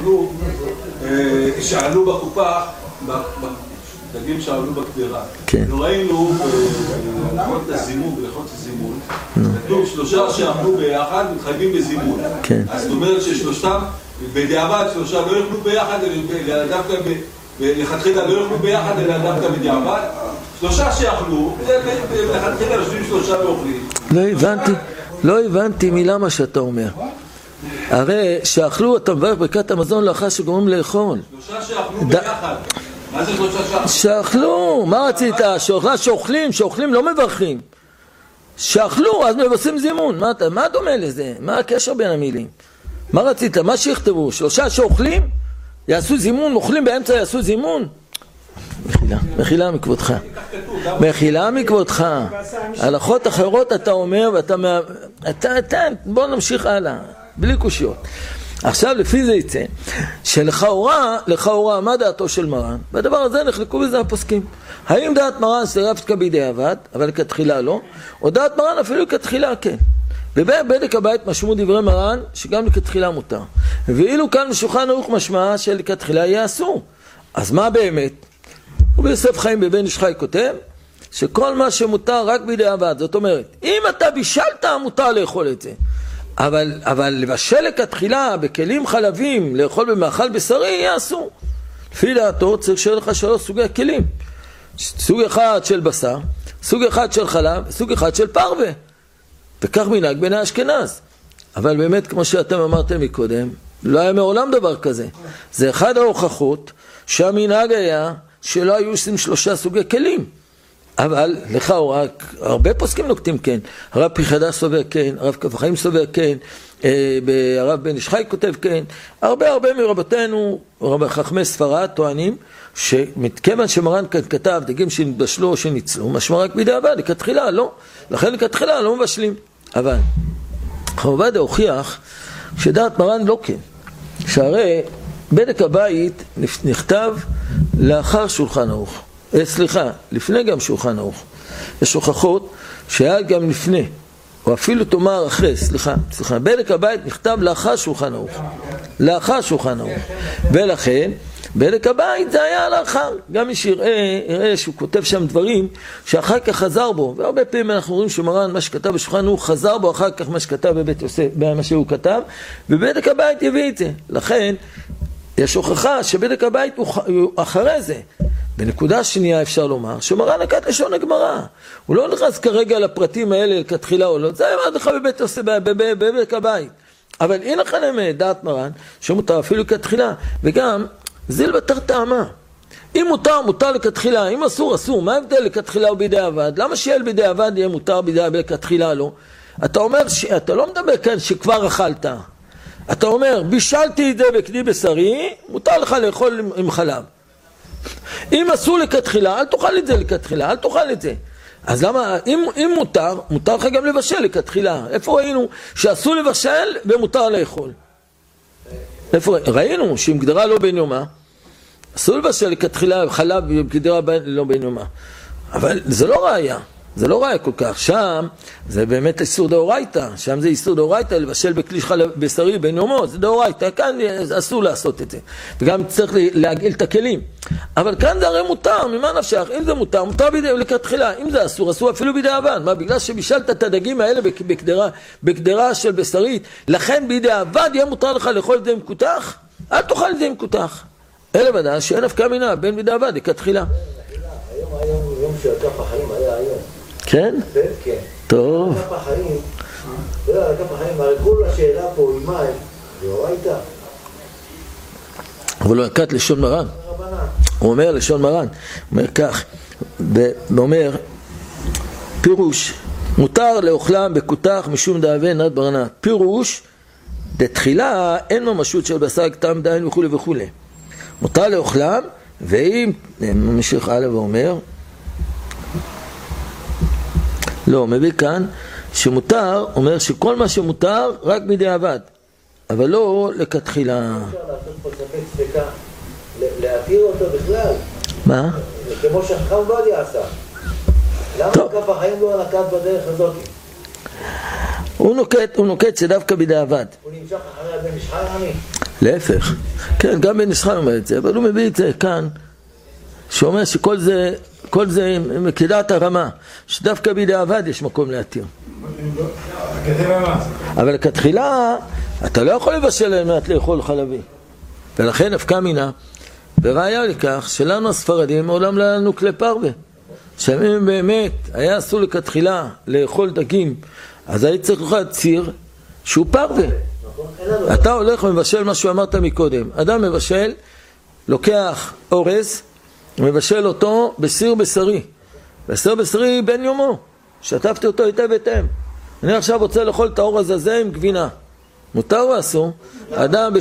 שעלו בקופה, דגים שעלו בקדרה. לא ראינו לאכול את הזימון ולאכול את הזימון. כתוב שלושה שאכלו ביחד מתחייבים בזימון. אז זאת אומרת ששלושתם בדיעבד, שלושה לא יאכלו ביחד, אלא דווקא לכתחילה לא יאכלו ביחד, אלא דווקא בדיעבד. שלושה שאכלו, לכתחילה יושבים שלושה ואוכלים. לא הבנתי מילה מה שאתה אומר. הרי שאכלו, אתה מברך ברכת המזון לאחר שגורמים לאכול. שלושה שאכלו ביחד. מה זה שלושה שאכלו? שאכלו, מה רצית? שאוכלים לא מברכים. שאכלו, אז מבשים זימון. מה דומה לזה? מה הקשר בין המילים? מה רצית? מה שיכתבו? שלושה שאוכלים? יעשו זימון, אוכלים באמצע יעשו זימון? מחילה מכבודך. מחילה מכבודך. הלכות אחרות אתה אומר, בוא נמשיך הלאה, בלי קושיות. עכשיו לפי זה יצא, שלכאורה, מה דעתו של מרן? בדבר הזה נחלקו בזה הפוסקים. האם דעת מרן שרפתקה בדיעבד, אבל כתחילה לא, או דעת מרן אפילו כתחילה כן. ובבדק הבית משמעו דברי מרן שגם לכתחילה מותר. ואילו כאן בשולחן ערוך משמע שלכתחילה יהיה אסור. אז מה באמת? וביוסף חיים בבן איש חי כותב שכל מה שמותר רק בדיעבד, זאת אומרת, אם אתה בישלת מותר לאכול את זה, אבל לבשל לכתחילה בכלים חלבים, לאכול במאכל בשרי, יהיה אסור. לפי דעתו צריך שיהיה לך 3 סוגי כלים, סוג אחד של בשר, סוג אחד של חלב, סוג אחד של פרווה, וכך מנהג בין האשכנז. אבל באמת כמו שאתם אמרתם מקודם, לא היה מעולם דבר כזה. זה אחד ההוכחות שהמנהג היה שלא היו עושים 3 סוגי כלים. אבל לכאורה הרבה פוסקים נוקטים כן. הרב פרי חדש סובר כן, הרב כף החיים סובר כן, הרב בן איש חי כותב כן. הרבה מרבותינו, חכמי ספרד טוענים שמכיוון שמרן כאן כתב דגים שנתבשלו או שניצלו, משמע רק בדיעבד, לכתחילה לא. לכן לכתחילה לא מבשלים. אבל הרב עובדיה הוכיח שדעת מרן לא כן. שהרי בדק הבית נכתב לאחר שולחן ערוך. לפני גם שולחן ערוך. יש הוכחות שהיה גם לפני, או אפילו תאמר אחרי, בדק הבית נכתב לאחר שולחן ערוך. ולכן בדק הבית זה היה לאחר. גם מי שיראה שהוא כותב שם דברים שאחר כך חזר בו, והרבה פעמים אנחנו רואים שמרן מה שכתב בשולחן ערוך חזר בו אחר כך מה שכתב בבית יוסף, מה שהוא כתב, ובדק הבית יביא את זה. לכן יש הוכחה שבדק הבית הוא אחרי זה. בנקודה שנייה אפשר לומר שמרן נקט לשון הגמרא. הוא לא נכנס כרגע לפרטים האלה כתחילה או לא. זה היה לך בבית הבית. אבל אין לכם דעת מרן שמותר אפילו כתחילה. וגם זיל בתר טעמה. אם מותר, מותר לכתחילה. אם אסור, אסור. מה ההבדל לכתחילה ובידי עבד? למה שיהיה בידי עבד יהיה מותר בידי כתחילה לא? אתה אומר, אתה לא מדבר כאן שכבר אכלת. אתה אומר, בישלתי את זה בכדי בשרי, מותר לך לאכול עם חלב. אם אסור לכתחילה, אל תאכל את זה לכתחילה, אל תאכל את זה. אז למה, אם מותר לך גם לבשל לכתחילה. איפה ראינו שאסור לבשל ומותר לאכול? איפה ראינו שאם גדרה לא בין יומה, אסור לבשל לכתחילה חלב וגדרה לא בין יומה. אבל זה לא ראיה. זה לא ראיה כל כך. שם זה באמת איסור דאורייתא. שם זה איסור דאורייתא לבשל בכלי חלב בשרי בין יומו. זה דאורייתא. כאן אסור לעשות את זה. וגם צריך להגעיל את הכלים. אבל כאן זה הרי מותר. ממה נפשך? אם זה מותר, מותר בידי לכתחילה. אם זה אסור, אסור אפילו בידי עבד. מה? בגלל שבישלת את הדגים האלה בגדרה של בשרית, לכן בידי עבד יהיה מותר לך לאכול את זה עם כותח? אל תאכל את זה עם כותח. אלא ודע שאין נפקא מינה בין בידי עבד לכתחילה. היום שהכף החיים היה היום. כן? כן. טוב. הכף החיים, הכף החיים, הרי כל השאלה פה היא מים, דאורייתא. אבל הוא נקט לשון מרן. הוא אומר לשון מרן. הוא אומר כך, הוא אומר, פירוש, מותר לאוכלם בכותח משום דאבי נת ברנת. פירוש, בתחילה אין ממשות של בשר קטם דיין וכו' וכו'. מותר לאוכלם, ואם ממשיך הלאה ואומר, לא, מביא כאן שמותר, אומר שכל מה שמותר רק בידי עבד, אבל לא לכתחילה. אפשר לעשות פה ספק ספקה, להתיר אותו בכלל. מה? כמו שחכם עובדיה עשה. למה כף החיים לא נקט בדרך הזאת? הוא נוקט שדווקא בידי עבד. הוא נמשך אחרי הבן איש חי עמי. להפך. כן, גם בן איש חי אומר את זה, אבל הוא מביא את זה כאן, שאומר שכל זה כדעת הרמה, שדווקא בידי עבד יש מקום להתיר. אבל כתחילה, אתה לא יכול לבשל להם לאכול חלבי. ולכן נפקא מינה, וראיה לכך שלנו הספרדים מעולם לא היה לנו כלי פרווה. שאם באמת היה אסור לכתחילה לאכול דגים, אז היית צריך לך ציר שהוא פרווה. אתה הולך ומבשל מה שאמרת מקודם. אדם מבשל, לוקח אורז, מבשל אותו בסיר בשרי. בסיר בשרי בין יומו. שטפתי אותו היטב היטב. אני עכשיו רוצה לאכול את האורז הזה עם גבינה. מותר או אסור? אדם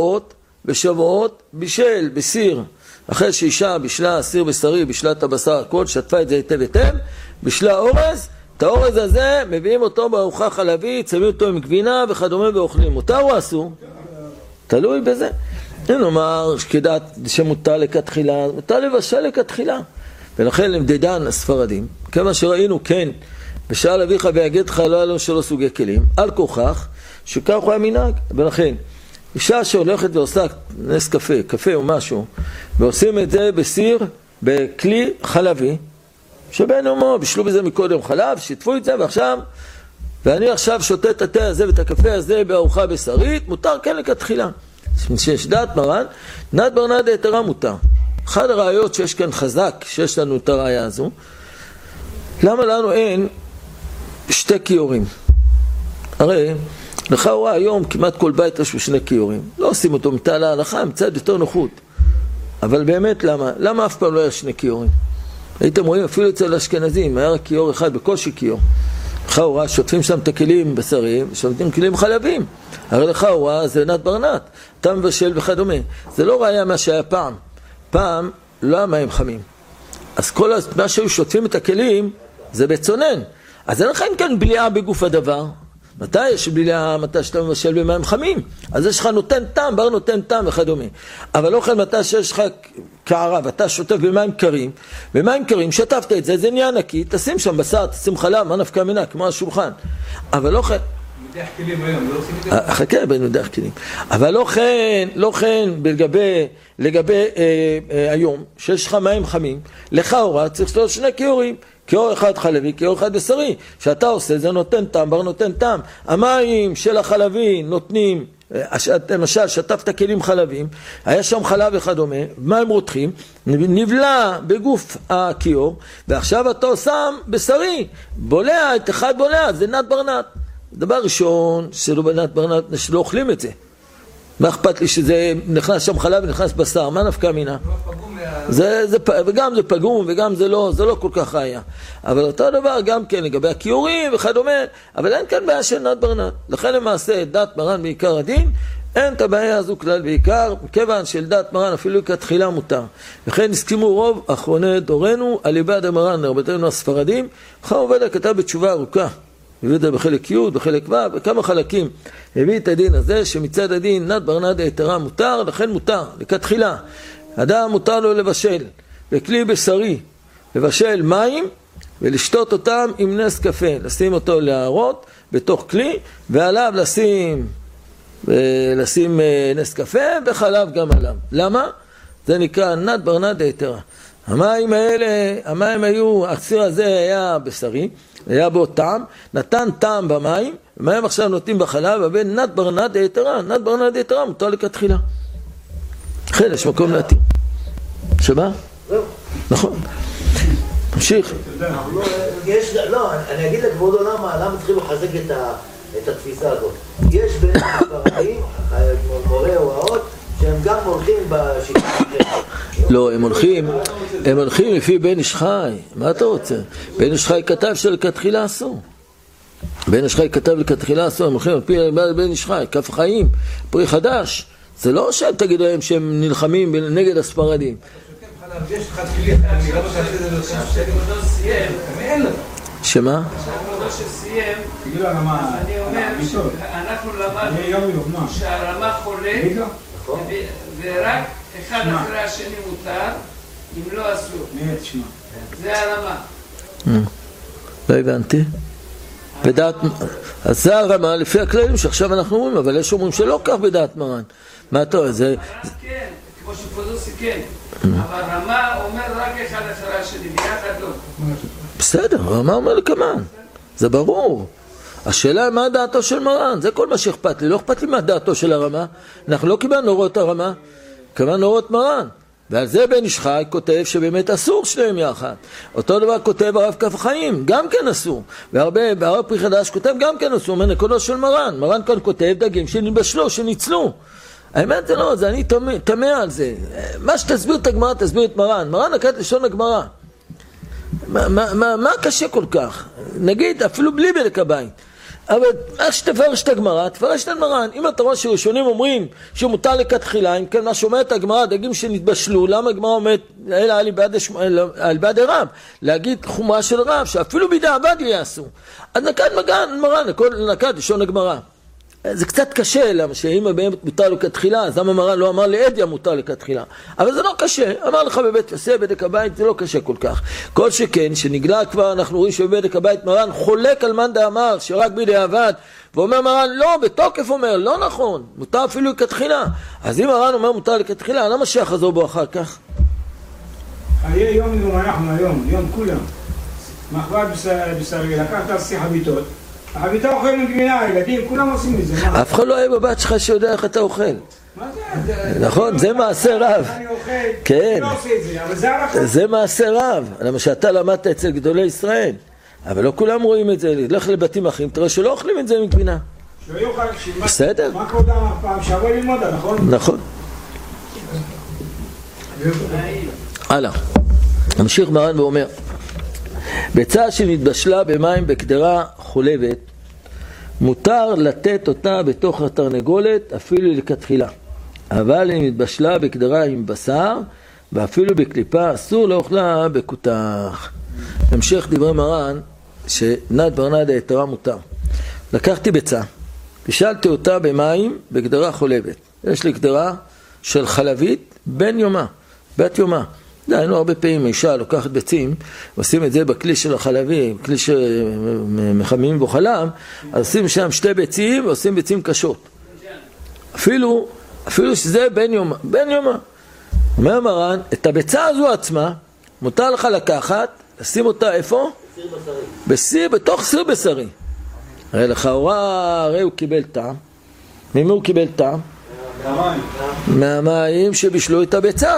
בשבועות בישל בסיר. אחרי שאישה בישלה סיר בשרי, בישלה את הבשר, הכל, שטפה את זה היטב היטב, בישלה אורז, את האורז הזה מביאים אותו בארוחה חלבית, שמים אותו עם גבינה וכדומה ואוכלים. מותר או אסור? תלוי בזה. אין לומר שכדעת שמותר לכתחילה, מותר לבשל לכתחילה. ולכן למדדן הספרדים, כמה שראינו כן, בשאל אביך ויגד לך לא היה לנו שלוש סוגי כלים, על כוכך, שכך הוא המנהג. ולכן, אישה שהולכת ועושה נס קפה או משהו, ועושים את זה בסיר, בכלי חלבי, שבין יומו, בישלו בזה מקודם חלב, שיתפו את זה ועכשיו, ואני עכשיו שותה את התה הזה ואת הקפה הזה בארוחה בשרית, מותר כן לכתחילה. שיש דעת מרן, נת ברנת היתרה מותר. אחד הראיות שיש כאן חזק, שיש לנו את הראיה הזו, למה לנו אין שתי כיורים? הרי לכאורה היום כמעט כל בית יש שני כיורים. לא עושים אותו מתא להלכה, מצד יותר נוחות. אבל באמת למה? למה אף פעם לא היה שני כיורים? הייתם רואים אפילו אצל האשכנזים, היה רק כיור אחד בקושי כיור. לכאורה שוטפים שם את הכלים בשרים, שוטפים כלים חלבים. הרי לכאורה זה נת ברנת, תם ושל וכדומה. זה לא ראיה מה שהיה פעם. פעם לא היה מים חמים. אז כל מה שהיו שוטפים את הכלים זה בצונן. אז אין לכם כאן בליעה בגוף הדבר. מתי יש בליעה? מתי שאתה מבשל במים חמים? אז יש לך נותן טעם, בר נותן טעם וכדומה. אבל לא כן מתי שיש לך קערה ואתה שוטף במים קרים, במים קרים שטפת את זה, זה נהיה נקי, תשים שם בשר, תשים חלב, מה נפקא מינה, כמו השולחן. אבל לא כן... נודח כלים היום, לא עושים את זה? חכה, בנודח כלים. אבל לא כן לגבי היום, שיש לך מים חמים, לכאורה צריך לעשות שני כיורים. כיור אחד חלבי, כיור אחד בשרי. שאתה עושה זה נותן טעם, בר נותן טעם. המים של החלבי נותנים למשל שטפת כלים חלבים, היה שם חלב וכדומה, מה הם רותחים? נבלע בגוף הכיור, ועכשיו אתה שם בשרי, בולע, את אחד בולע, זה נת ברנת. דבר ראשון, שלא בנת ברנת, שלא אוכלים את זה. מה אכפת לי שזה נכנס שם חלב ונכנס בשר, מה נפקא מינה? וגם זה פגום וגם זה לא כל כך ראיה. אבל אותו דבר גם כן לגבי הכיורים וכדומה, אבל אין כאן בעיה של נת ברנת. לכן למעשה דת מרן בעיקר הדין, אין את הבעיה הזו כלל בעיקר, כיוון של דת מרן אפילו כתחילה מותר. וכן הסכימו רוב אחרוני דורנו על איבד המרן לרבותינו הספרדים, חם עובדיה כתב בתשובה ארוכה. הביא את זה בחלק י' בחלק ו', בכמה חלקים הביא את הדין הזה שמצד הדין נת ברנת היתרה מותר, לכן מותר, לכתחילה. אדם מותר לו לבשל בכלי בשרי, לבשל מים ולשתות אותם עם נס קפה, לשים אותו להערות בתוך כלי ועליו לשים נס קפה וחלב גם עליו. למה? זה נקרא נת ברנת היתרה. המים האלה, המים היו, הסיר הזה היה בשרי, היה בו טעם, נתן טעם במים, ומים עכשיו נותנים בחלב, אבל נת ברנת היתרה, נת ברנת היתרה מותר לכתחילה. לכן יש מקום להתיר. שמה? נכון. תמשיך. לא, אני אגיד לכבודו למה צריכים לחזק את התפיסה הזאת. יש בין הספרדים, מורי הוראות, שהם גם הולכים בשיטה. לא, הם הולכים לפי בן איש חי. מה אתה רוצה? בן איש חי כתב שלכתחילה אסור. בן איש חי כתב לכתחילה אסור, הם הולכים על פי בן איש חי, כף חיים, פרי חדש. זה לא שהם תגידו להם שהם נלחמים נגד הספרדים. יש לך תפילי, אני לא רוצה שזה לא סיים, אין לו. שמה? לא שסיים, אני אומר שאנחנו למדנו שהרמה חולה ורק אחד אחרי השני מותר, אם לא אסור. זה הרמה. לא הבנתי. אז זה הרמה לפי הכללים שעכשיו אנחנו אומרים, אבל יש אומרים שלא כך בדעת מרן. מה אתה אומר? זה... כן, כמו שפודו סיכן. אבל רמה אומר רק אחד אחרי השני, ביחד לא. בסדר, רמה אומר לכמן. זה ברור. השאלה מה דעתו של מרן, זה כל מה שאכפת לי. לא אכפת לי מה דעתו של הרמה. אנחנו לא קיבלנו הוראות הרמה, קיבלנו הוראות מרן. ועל זה בן איש חי כותב שבאמת אסור שניהם יחד. אותו דבר כותב הרב כף חיים, גם כן אסור. והרב פרי חדש כותב גם כן אסור, מנקודו של מרן. מרן כאן כותב דגים שנבשלו, שניצלו. האמת זה לא, זה אני תמה על זה. מה שתסביר את הגמרא, תסביר את מרן. מרן נקט לשון הגמרא. מה קשה כל כך? נגיד, אפילו בלי בדק הבית. אבל איך שתפרש את הגמרא, תפרש את מרן. אם אתה רואה שראשונים אומרים שמותר לכתחילה, אם כן מה שאומרת הגמרא, דגים שנתבשלו, למה הגמרא אומרת, אלא על בעד הרב, להגיד חומרה של רב, שאפילו בידי עבד יעשו. אז נקט מרן, נקט לשון הגמרא. זה קצת קשה, למה שאם באמת מותר לכתחילה, אז למה מרן לא אמר לעדיה מותר לכתחילה? אבל זה לא קשה, אמר לך בבית יוסף, בדק הבית, זה לא קשה כל כך. כל שכן, שנגלה כבר, אנחנו רואים שבבדק הבית מרן חולק על מאן דאמר, שרק בידי עבד, ואומר מרן, לא, בתוקף אומר, לא נכון, מותר אפילו לכתחילה. אז אם מרן אומר מותר לכתחילה, למה שיחזור בו אחר כך? היה יום גם אנחנו היום, יום כולם. מחבת בשרי, לקחת שיח הביטות. החביתה אוכל עם גבינה, הילדים, כולם עושים את זה. אף אחד לא היה בבת שלך שיודע איך אתה אוכל. מה זה? נכון, זה מעשה רב. אני אוכל, כן. לא עושה את זה, אבל זה הלכה. זה מעשה רב, למה שאתה למדת אצל גדולי ישראל. אבל לא כולם רואים את זה, לך לבתים אחרים, תראה שלא אוכלים את זה עם גבינה. שלא יוכל, בסדר. מה קודם פעם, שעבור ללמוד, נכון? נכון. הלאה. נמשיך מרן ואומר, ביצה שנתבשלה במים בקדרה חולבת, מותר לתת אותה בתוך התרנגולת אפילו לכתחילה. אבל אם התבשלה בקדרה עם בשר, ואפילו בקליפה, אסור לאוכלה בכותח. המשך דברי מרן, שנת ברנת היתרה מותר. לקחתי ביצה, פישלתי אותה במים בקדרה חולבת. יש לי קדרה של חלבית בן יומה, בת יומה. דיינו הרבה פעמים אישה לוקחת ביצים, עושים את זה בכלי של החלבי, כלי שמחמים בו חלב, אז עושים שם שתי ביצים ועושים ביצים קשות. אפילו שזה בן יומה. אומר מרן, את הביצה הזו עצמה, מותר לך לקחת, לשים אותה איפה? בסיר, בתוך סיר בשרי. הרי לכאורה, הרי הוא קיבל טעם, ממי הוא קיבל טעם? מהמים שבישלו את הביצה.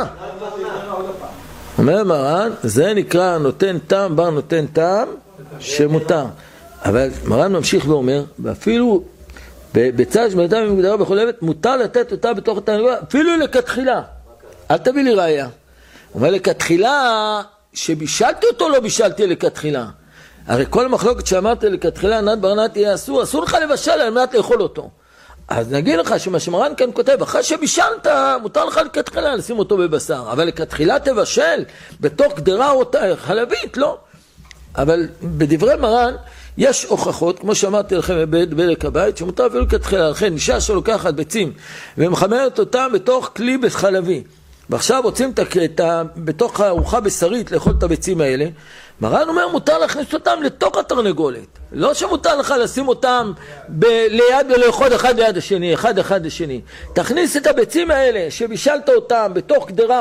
אומר מרן, זה נקרא נותן טעם, בר נותן טעם שמותר. אבל מרן ממשיך ואומר, ואפילו בביצה שמותר ממגדרה בחולבת, מותר לתת אותה בתוך התענוגה, אפילו לכתחילה. אל תביא לי ראיה. אבל לכתחילה, שבישלתי אותו לא בישלתי לכתחילה. הרי כל המחלוקת שאמרתי לכתחילה, נת ברנת יהיה אסור, אסור לך לבשל על מנת לאכול אותו. אז נגיד לך שמה שמרן כאן כותב, אחרי שבישלת, מותר לך לכתחילה לשים אותו בבשר. אבל לכתחילה תבשל בתוך גדרה או חלבית, לא. אבל בדברי מרן, יש הוכחות, כמו שאמרתי לכם בבדק הבית, שמותר אפילו לכתחילה. לכן, אישה שלוקחת ביצים ומחמרת אותם בתוך כלי בחלבי. ועכשיו רוצים בתוך הארוחה בשרית לאכול את הביצים האלה. מרן אומר, מותר להכניס אותם לתוך התרנגולת. לא שמותר לך לשים אותם ליד ולאכול אחד ליד השני, אחד לשני. תכניס את הביצים האלה שבישלת אותם בתוך גדרה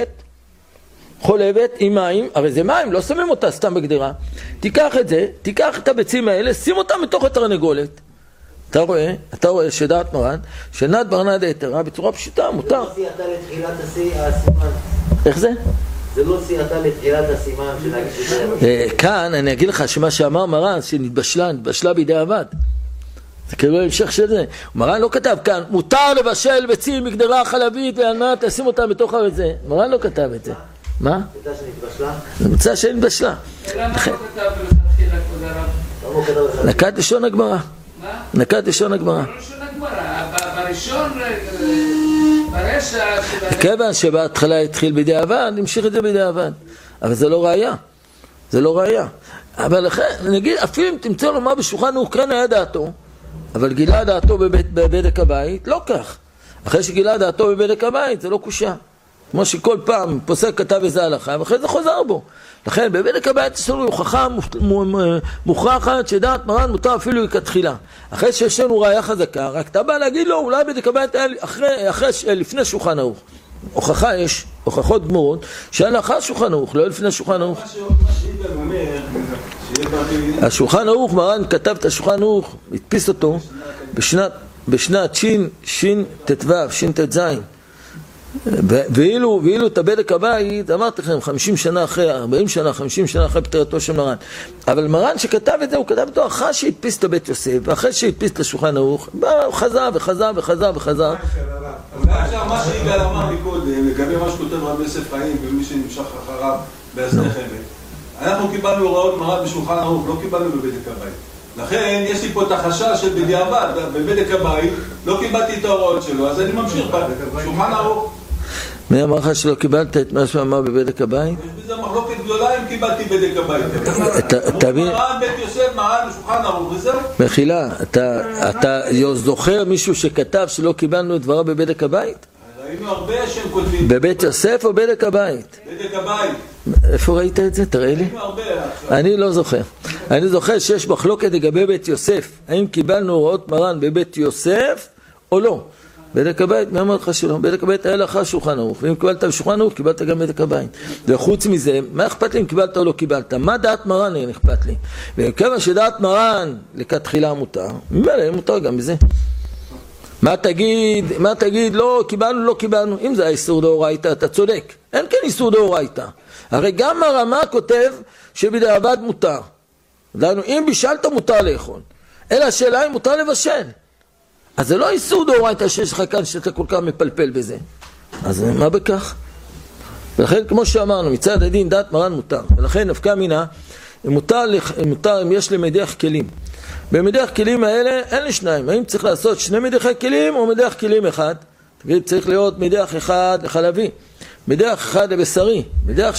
חולבת עם מים, הרי זה מים, לא שמים אותה סתם בגדרה. תיקח את זה, תיקח את הביצים האלה, שים אותם בתוך התרנגולת. אתה רואה שדעת מרן, שנת ברנד היתרה בצורה פשוטה, מותר. זה לא סייעתה לתחילת הסימן. איך זה? זה לא סייעתה לתחילת הסימן שנגיד. כאן אני אגיד לך שמה שאמר מרן, שנתבשלה בידי עבד. זה כאילו המשך של זה. מרן לא כתב כאן, מותר לבשל ביצים מגדרה חלבית ועל מנת לשים אותם בתוך זה. מרן לא כתב את זה. מה? מצא שנתבשלה? מצא שנתבשלה. למה לא כתב ולכתחילה כבוד הרב? נקט לשון הגמרא. מה? נקט לשון הגמרא. לא לשון הגמרא, בראשון, ברשע... כיוון שבהתחלה התחיל בידי עבד, המשיך את זה בידי עבד. אבל זה לא ראיה. זה לא ראיה. אבל לכן, נגיד, אפילו אם תמצא לו מה בשולחן ערוך כן היה דעתו, אבל גילה דעתו בבדק הבית, לא כך. אחרי שגילה דעתו בבדק הבית, זה לא קושה. כמו שכל פעם פוסק כתב איזה הלכה, ואחרי זה חוזר בו. לכן בבדק הבית יש לנו הוכחה מוכרחת שדעת מרן מותר אפילו לכתחילה. אחרי שיש לנו ראיה חזקה, רק אתה בא להגיד לו, אולי בדק הבית היה לפני שולחן ערוך. הוכחה יש, הוכחות גמורות, שהיה לאחר שולחן ערוך, לא לפני שולחן ערוך. השולחן ערוך, מרן כתב את השולחן ערוך, הדפיס אותו בשנת ש"ט"ו, ש"ט"ז. ואילו את הבדק הבית, אמרתי לכם, 50 שנה אחרי, 40 שנה, 50 שנה אחרי פטירתו של מרן. אבל מרן שכתב את זה, הוא כתב אותו אחרי שהדפיס את בית יוסף, ואחרי שהדפיס את השולחן ערוך, הוא חזר. עכשיו מה שיגאל אמר מקודם, לגבי מה שכותב רבי יוסף חיים ומי שנמשך אחריו באזני חמד. אנחנו קיבלנו הוראות מרן בשולחן ערוך, לא קיבלנו בבדק הבית. לכן יש לי פה את החשש של בדיעבד, בבדק הבית, לא קיבלתי את ההוראות שלו, אז אני ממשיך בשולחן ערוך. מי אמר לך שלא קיבלת את מה שאמר בבדק הבית? יש בזה מחלוקת גדולה אם קיבלתי בדק הבית. מרן בית יוסף, מרן בשולחן ערוך, וזהו. מחילה, אתה זוכר מישהו שכתב שלא קיבלנו את דברה בבדק הבית? ראינו הרבה שהם כותבים. בבית יוסף או בדק הבית? בדק הבית. איפה ראית את זה? תראה לי. אני לא זוכר. אני זוכר שיש מחלוקת לגבי בית יוסף. האם קיבלנו הוראות מרן בבית יוסף או לא? בדק הבית, מי אמר לך שלא? בדק הבית היה לאחר שולחן ערוך, ואם קיבלת בשולחן ערוך, קיבלת גם בדק הבית. וחוץ מזה, מה אכפת לי אם קיבלת או לא קיבלת? מה דעת מרן אין אכפת לי? וכיוון שדעת מרן לכתחילה מותר, ממילא מותר גם בזה. מה תגיד, לא קיבלנו, אם זה האיסור דאורייתא, אתה צודק. אין כן איסור דאורייתא. הרי גם הרמה כותב שבדיעבד מותר. דהיינו, אם בישלת מותר לאכול. אלא השאלה אם מותר לבשל. אז זה לא איסור דאורייתא שיש לך כאן שאתה כל כך מפלפל בזה. אז מה בכך? ולכן כמו שאמרנו, מצד הדין דעת מרן מותר. ולכן נפקא מינה, מותר אם יש למדיח כלים. במדיח כלים האלה אין לי שניים. האם צריך לעשות שני מדיחי כלים או מדיח כלים אחד? תגיד, צריך להיות מדיח אחד לחלבי, מדיח אחד לבשרי, מדיח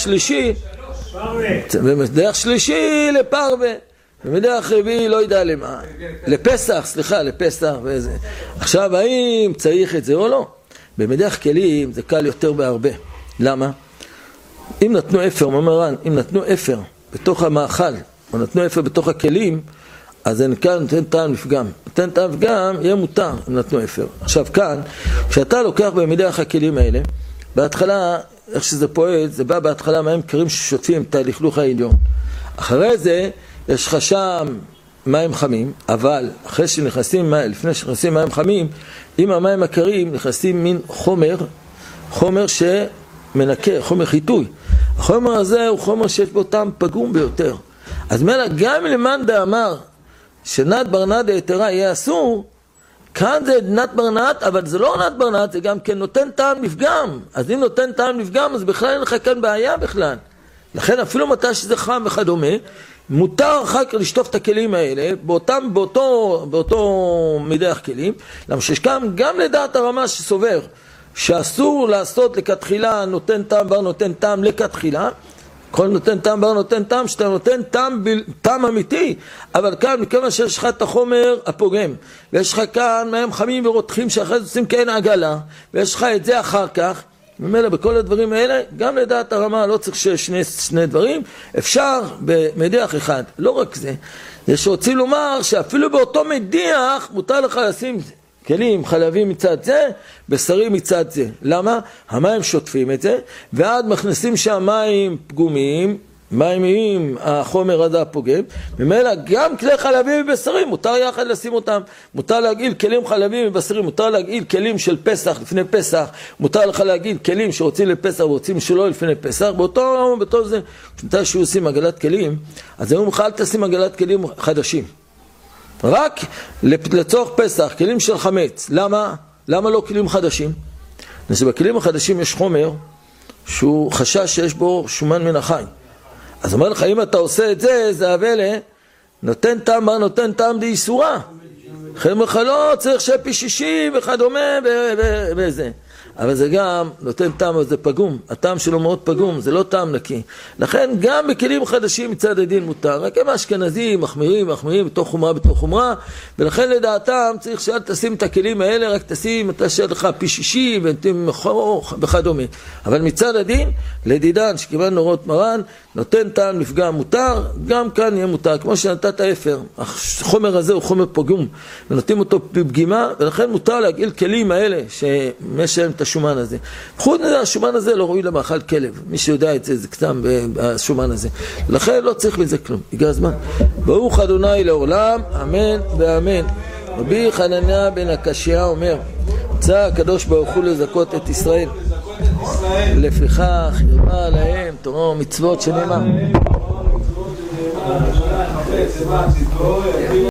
שלישי לפרווה, ומדיח רביעי לא יודע למה, לפסח וזה. עכשיו האם צריך את זה או לא? במדיח כלים זה קל יותר בהרבה. למה? אם נתנו אפר, מרן, אם נתנו אפר בתוך המאכל או נתנו אפר בתוך הכלים, אז זה נותן טעם לפגם. נותן טעם לפגם יהיה מותר אם נתנו אפר. עכשיו כאן, כשאתה לוקח במדיח הכלים האלה, בהתחלה, איך שזה פועל, זה בא בהתחלה מים קרים ששוטפים את הלכלוך העליון. אחרי זה יש לך שם מים חמים, אבל אחרי שנכנסים, לפני שנכנסים מים חמים, עם המים הקרים נכנסים מין חומר שמנקה, חומר חיטוי. החומר הזה הוא חומר שיש בו טעם פגום ביותר. אז מלא, גם למאן דאמר שנת ברנד היתרה יהיה אסור, כאן זה נת ברנד, אבל זה לא נת ברנד, זה גם כן נותן טעם לפגם. אז אם נותן טעם לפגם, אז בכלל אין לך כאן בעיה בכלל. לכן אפילו מתי שזה חם וכדומה, מותר אחר כך לשטוף את הכלים האלה, באותו מידח כלים, למה ששכם גם לדעת הרמה שסובר, שאסור לעשות לכתחילה נותן טעם בר נותן טעם לכתחילה, כל נותן טעם בר נותן טעם, שאתה נותן טעם אמיתי, אבל כאן מכיוון שיש לך את החומר הפוגם, ויש לך כאן מים חמים ורותחים שאחרי זה עושים כאין עגלה, ויש לך את זה אחר כך, ממילא בכל הדברים האלה, גם לדעת הרמה לא צריך שני דברים, אפשר במדיח אחד. לא רק זה, יש רוצים לומר שאפילו באותו מדיח מותר לך לשים כלים חלבים מצד זה, בשרים מצד זה. למה? המים שוטפים את זה, ועד מכניסים שם מים פגומים, מים עם החומר הזה הפוגם, ממילא גם כלי חלבים ובשרים, מותר יחד לשים אותם, מותר להגעיל כלים חלבים ובשרים, מותר להגעיל כלים של פסח לפני פסח, מותר לך להגעיל כלים שרוצים לפסח ורוצים שלא לפני פסח, באותו זה, כשמתי שהוא עושים עגלת כלים, אז היום אל תשים עגלת כלים חדשים, רק לצורך פסח, כלים של חמץ. למה? למה לא כלים חדשים? בכלים החדשים יש חומר שהוא חשש שיש בו שומן מן החי. אז אומר לך, אם אתה עושה את זה, זה אבלה, נותן טעם, נותן טעם די איסורה. אחרי לך לא צריך שפי 60 וכדומה וזה. אבל זה גם נותן טעם, אבל זה פגום. הטעם שלו מאוד פגום, זה לא טעם נקי. לכן גם בכלים חדשים מצד הדין מותר. רק הם אשכנזים, מחמירים, בתוך חומרה, ולכן לדעתם צריך שאל תשים את הכלים האלה, רק תשים, אתה שאל לך פי 60 וכדומה. אבל מצד הדין, לדידן שקיבלנו הוראות מרן, נותן טעם לפגם מותר, גם כאן יהיה מותר, כמו שנתת אפר. החומר הזה הוא חומר פגום, ונותנים אותו בפגימה, ולכן מותר להגעיל כלים האלה, שיש להם את השומן הזה. חוץ מזה, השומן הזה לא ראוי למאכל כלב. מי שיודע את זה, זה קטן בשומן הזה. לכן לא צריך בזה כלום. הגיע הזמן. ברוך ה' לעולם, אמן ואמן. רבי חנניה בן הקשיא אומר, רצה הקדוש ברוך הוא לזכות את ישראל. לפיכך ירבה להם תורה ומצוות שנאמר.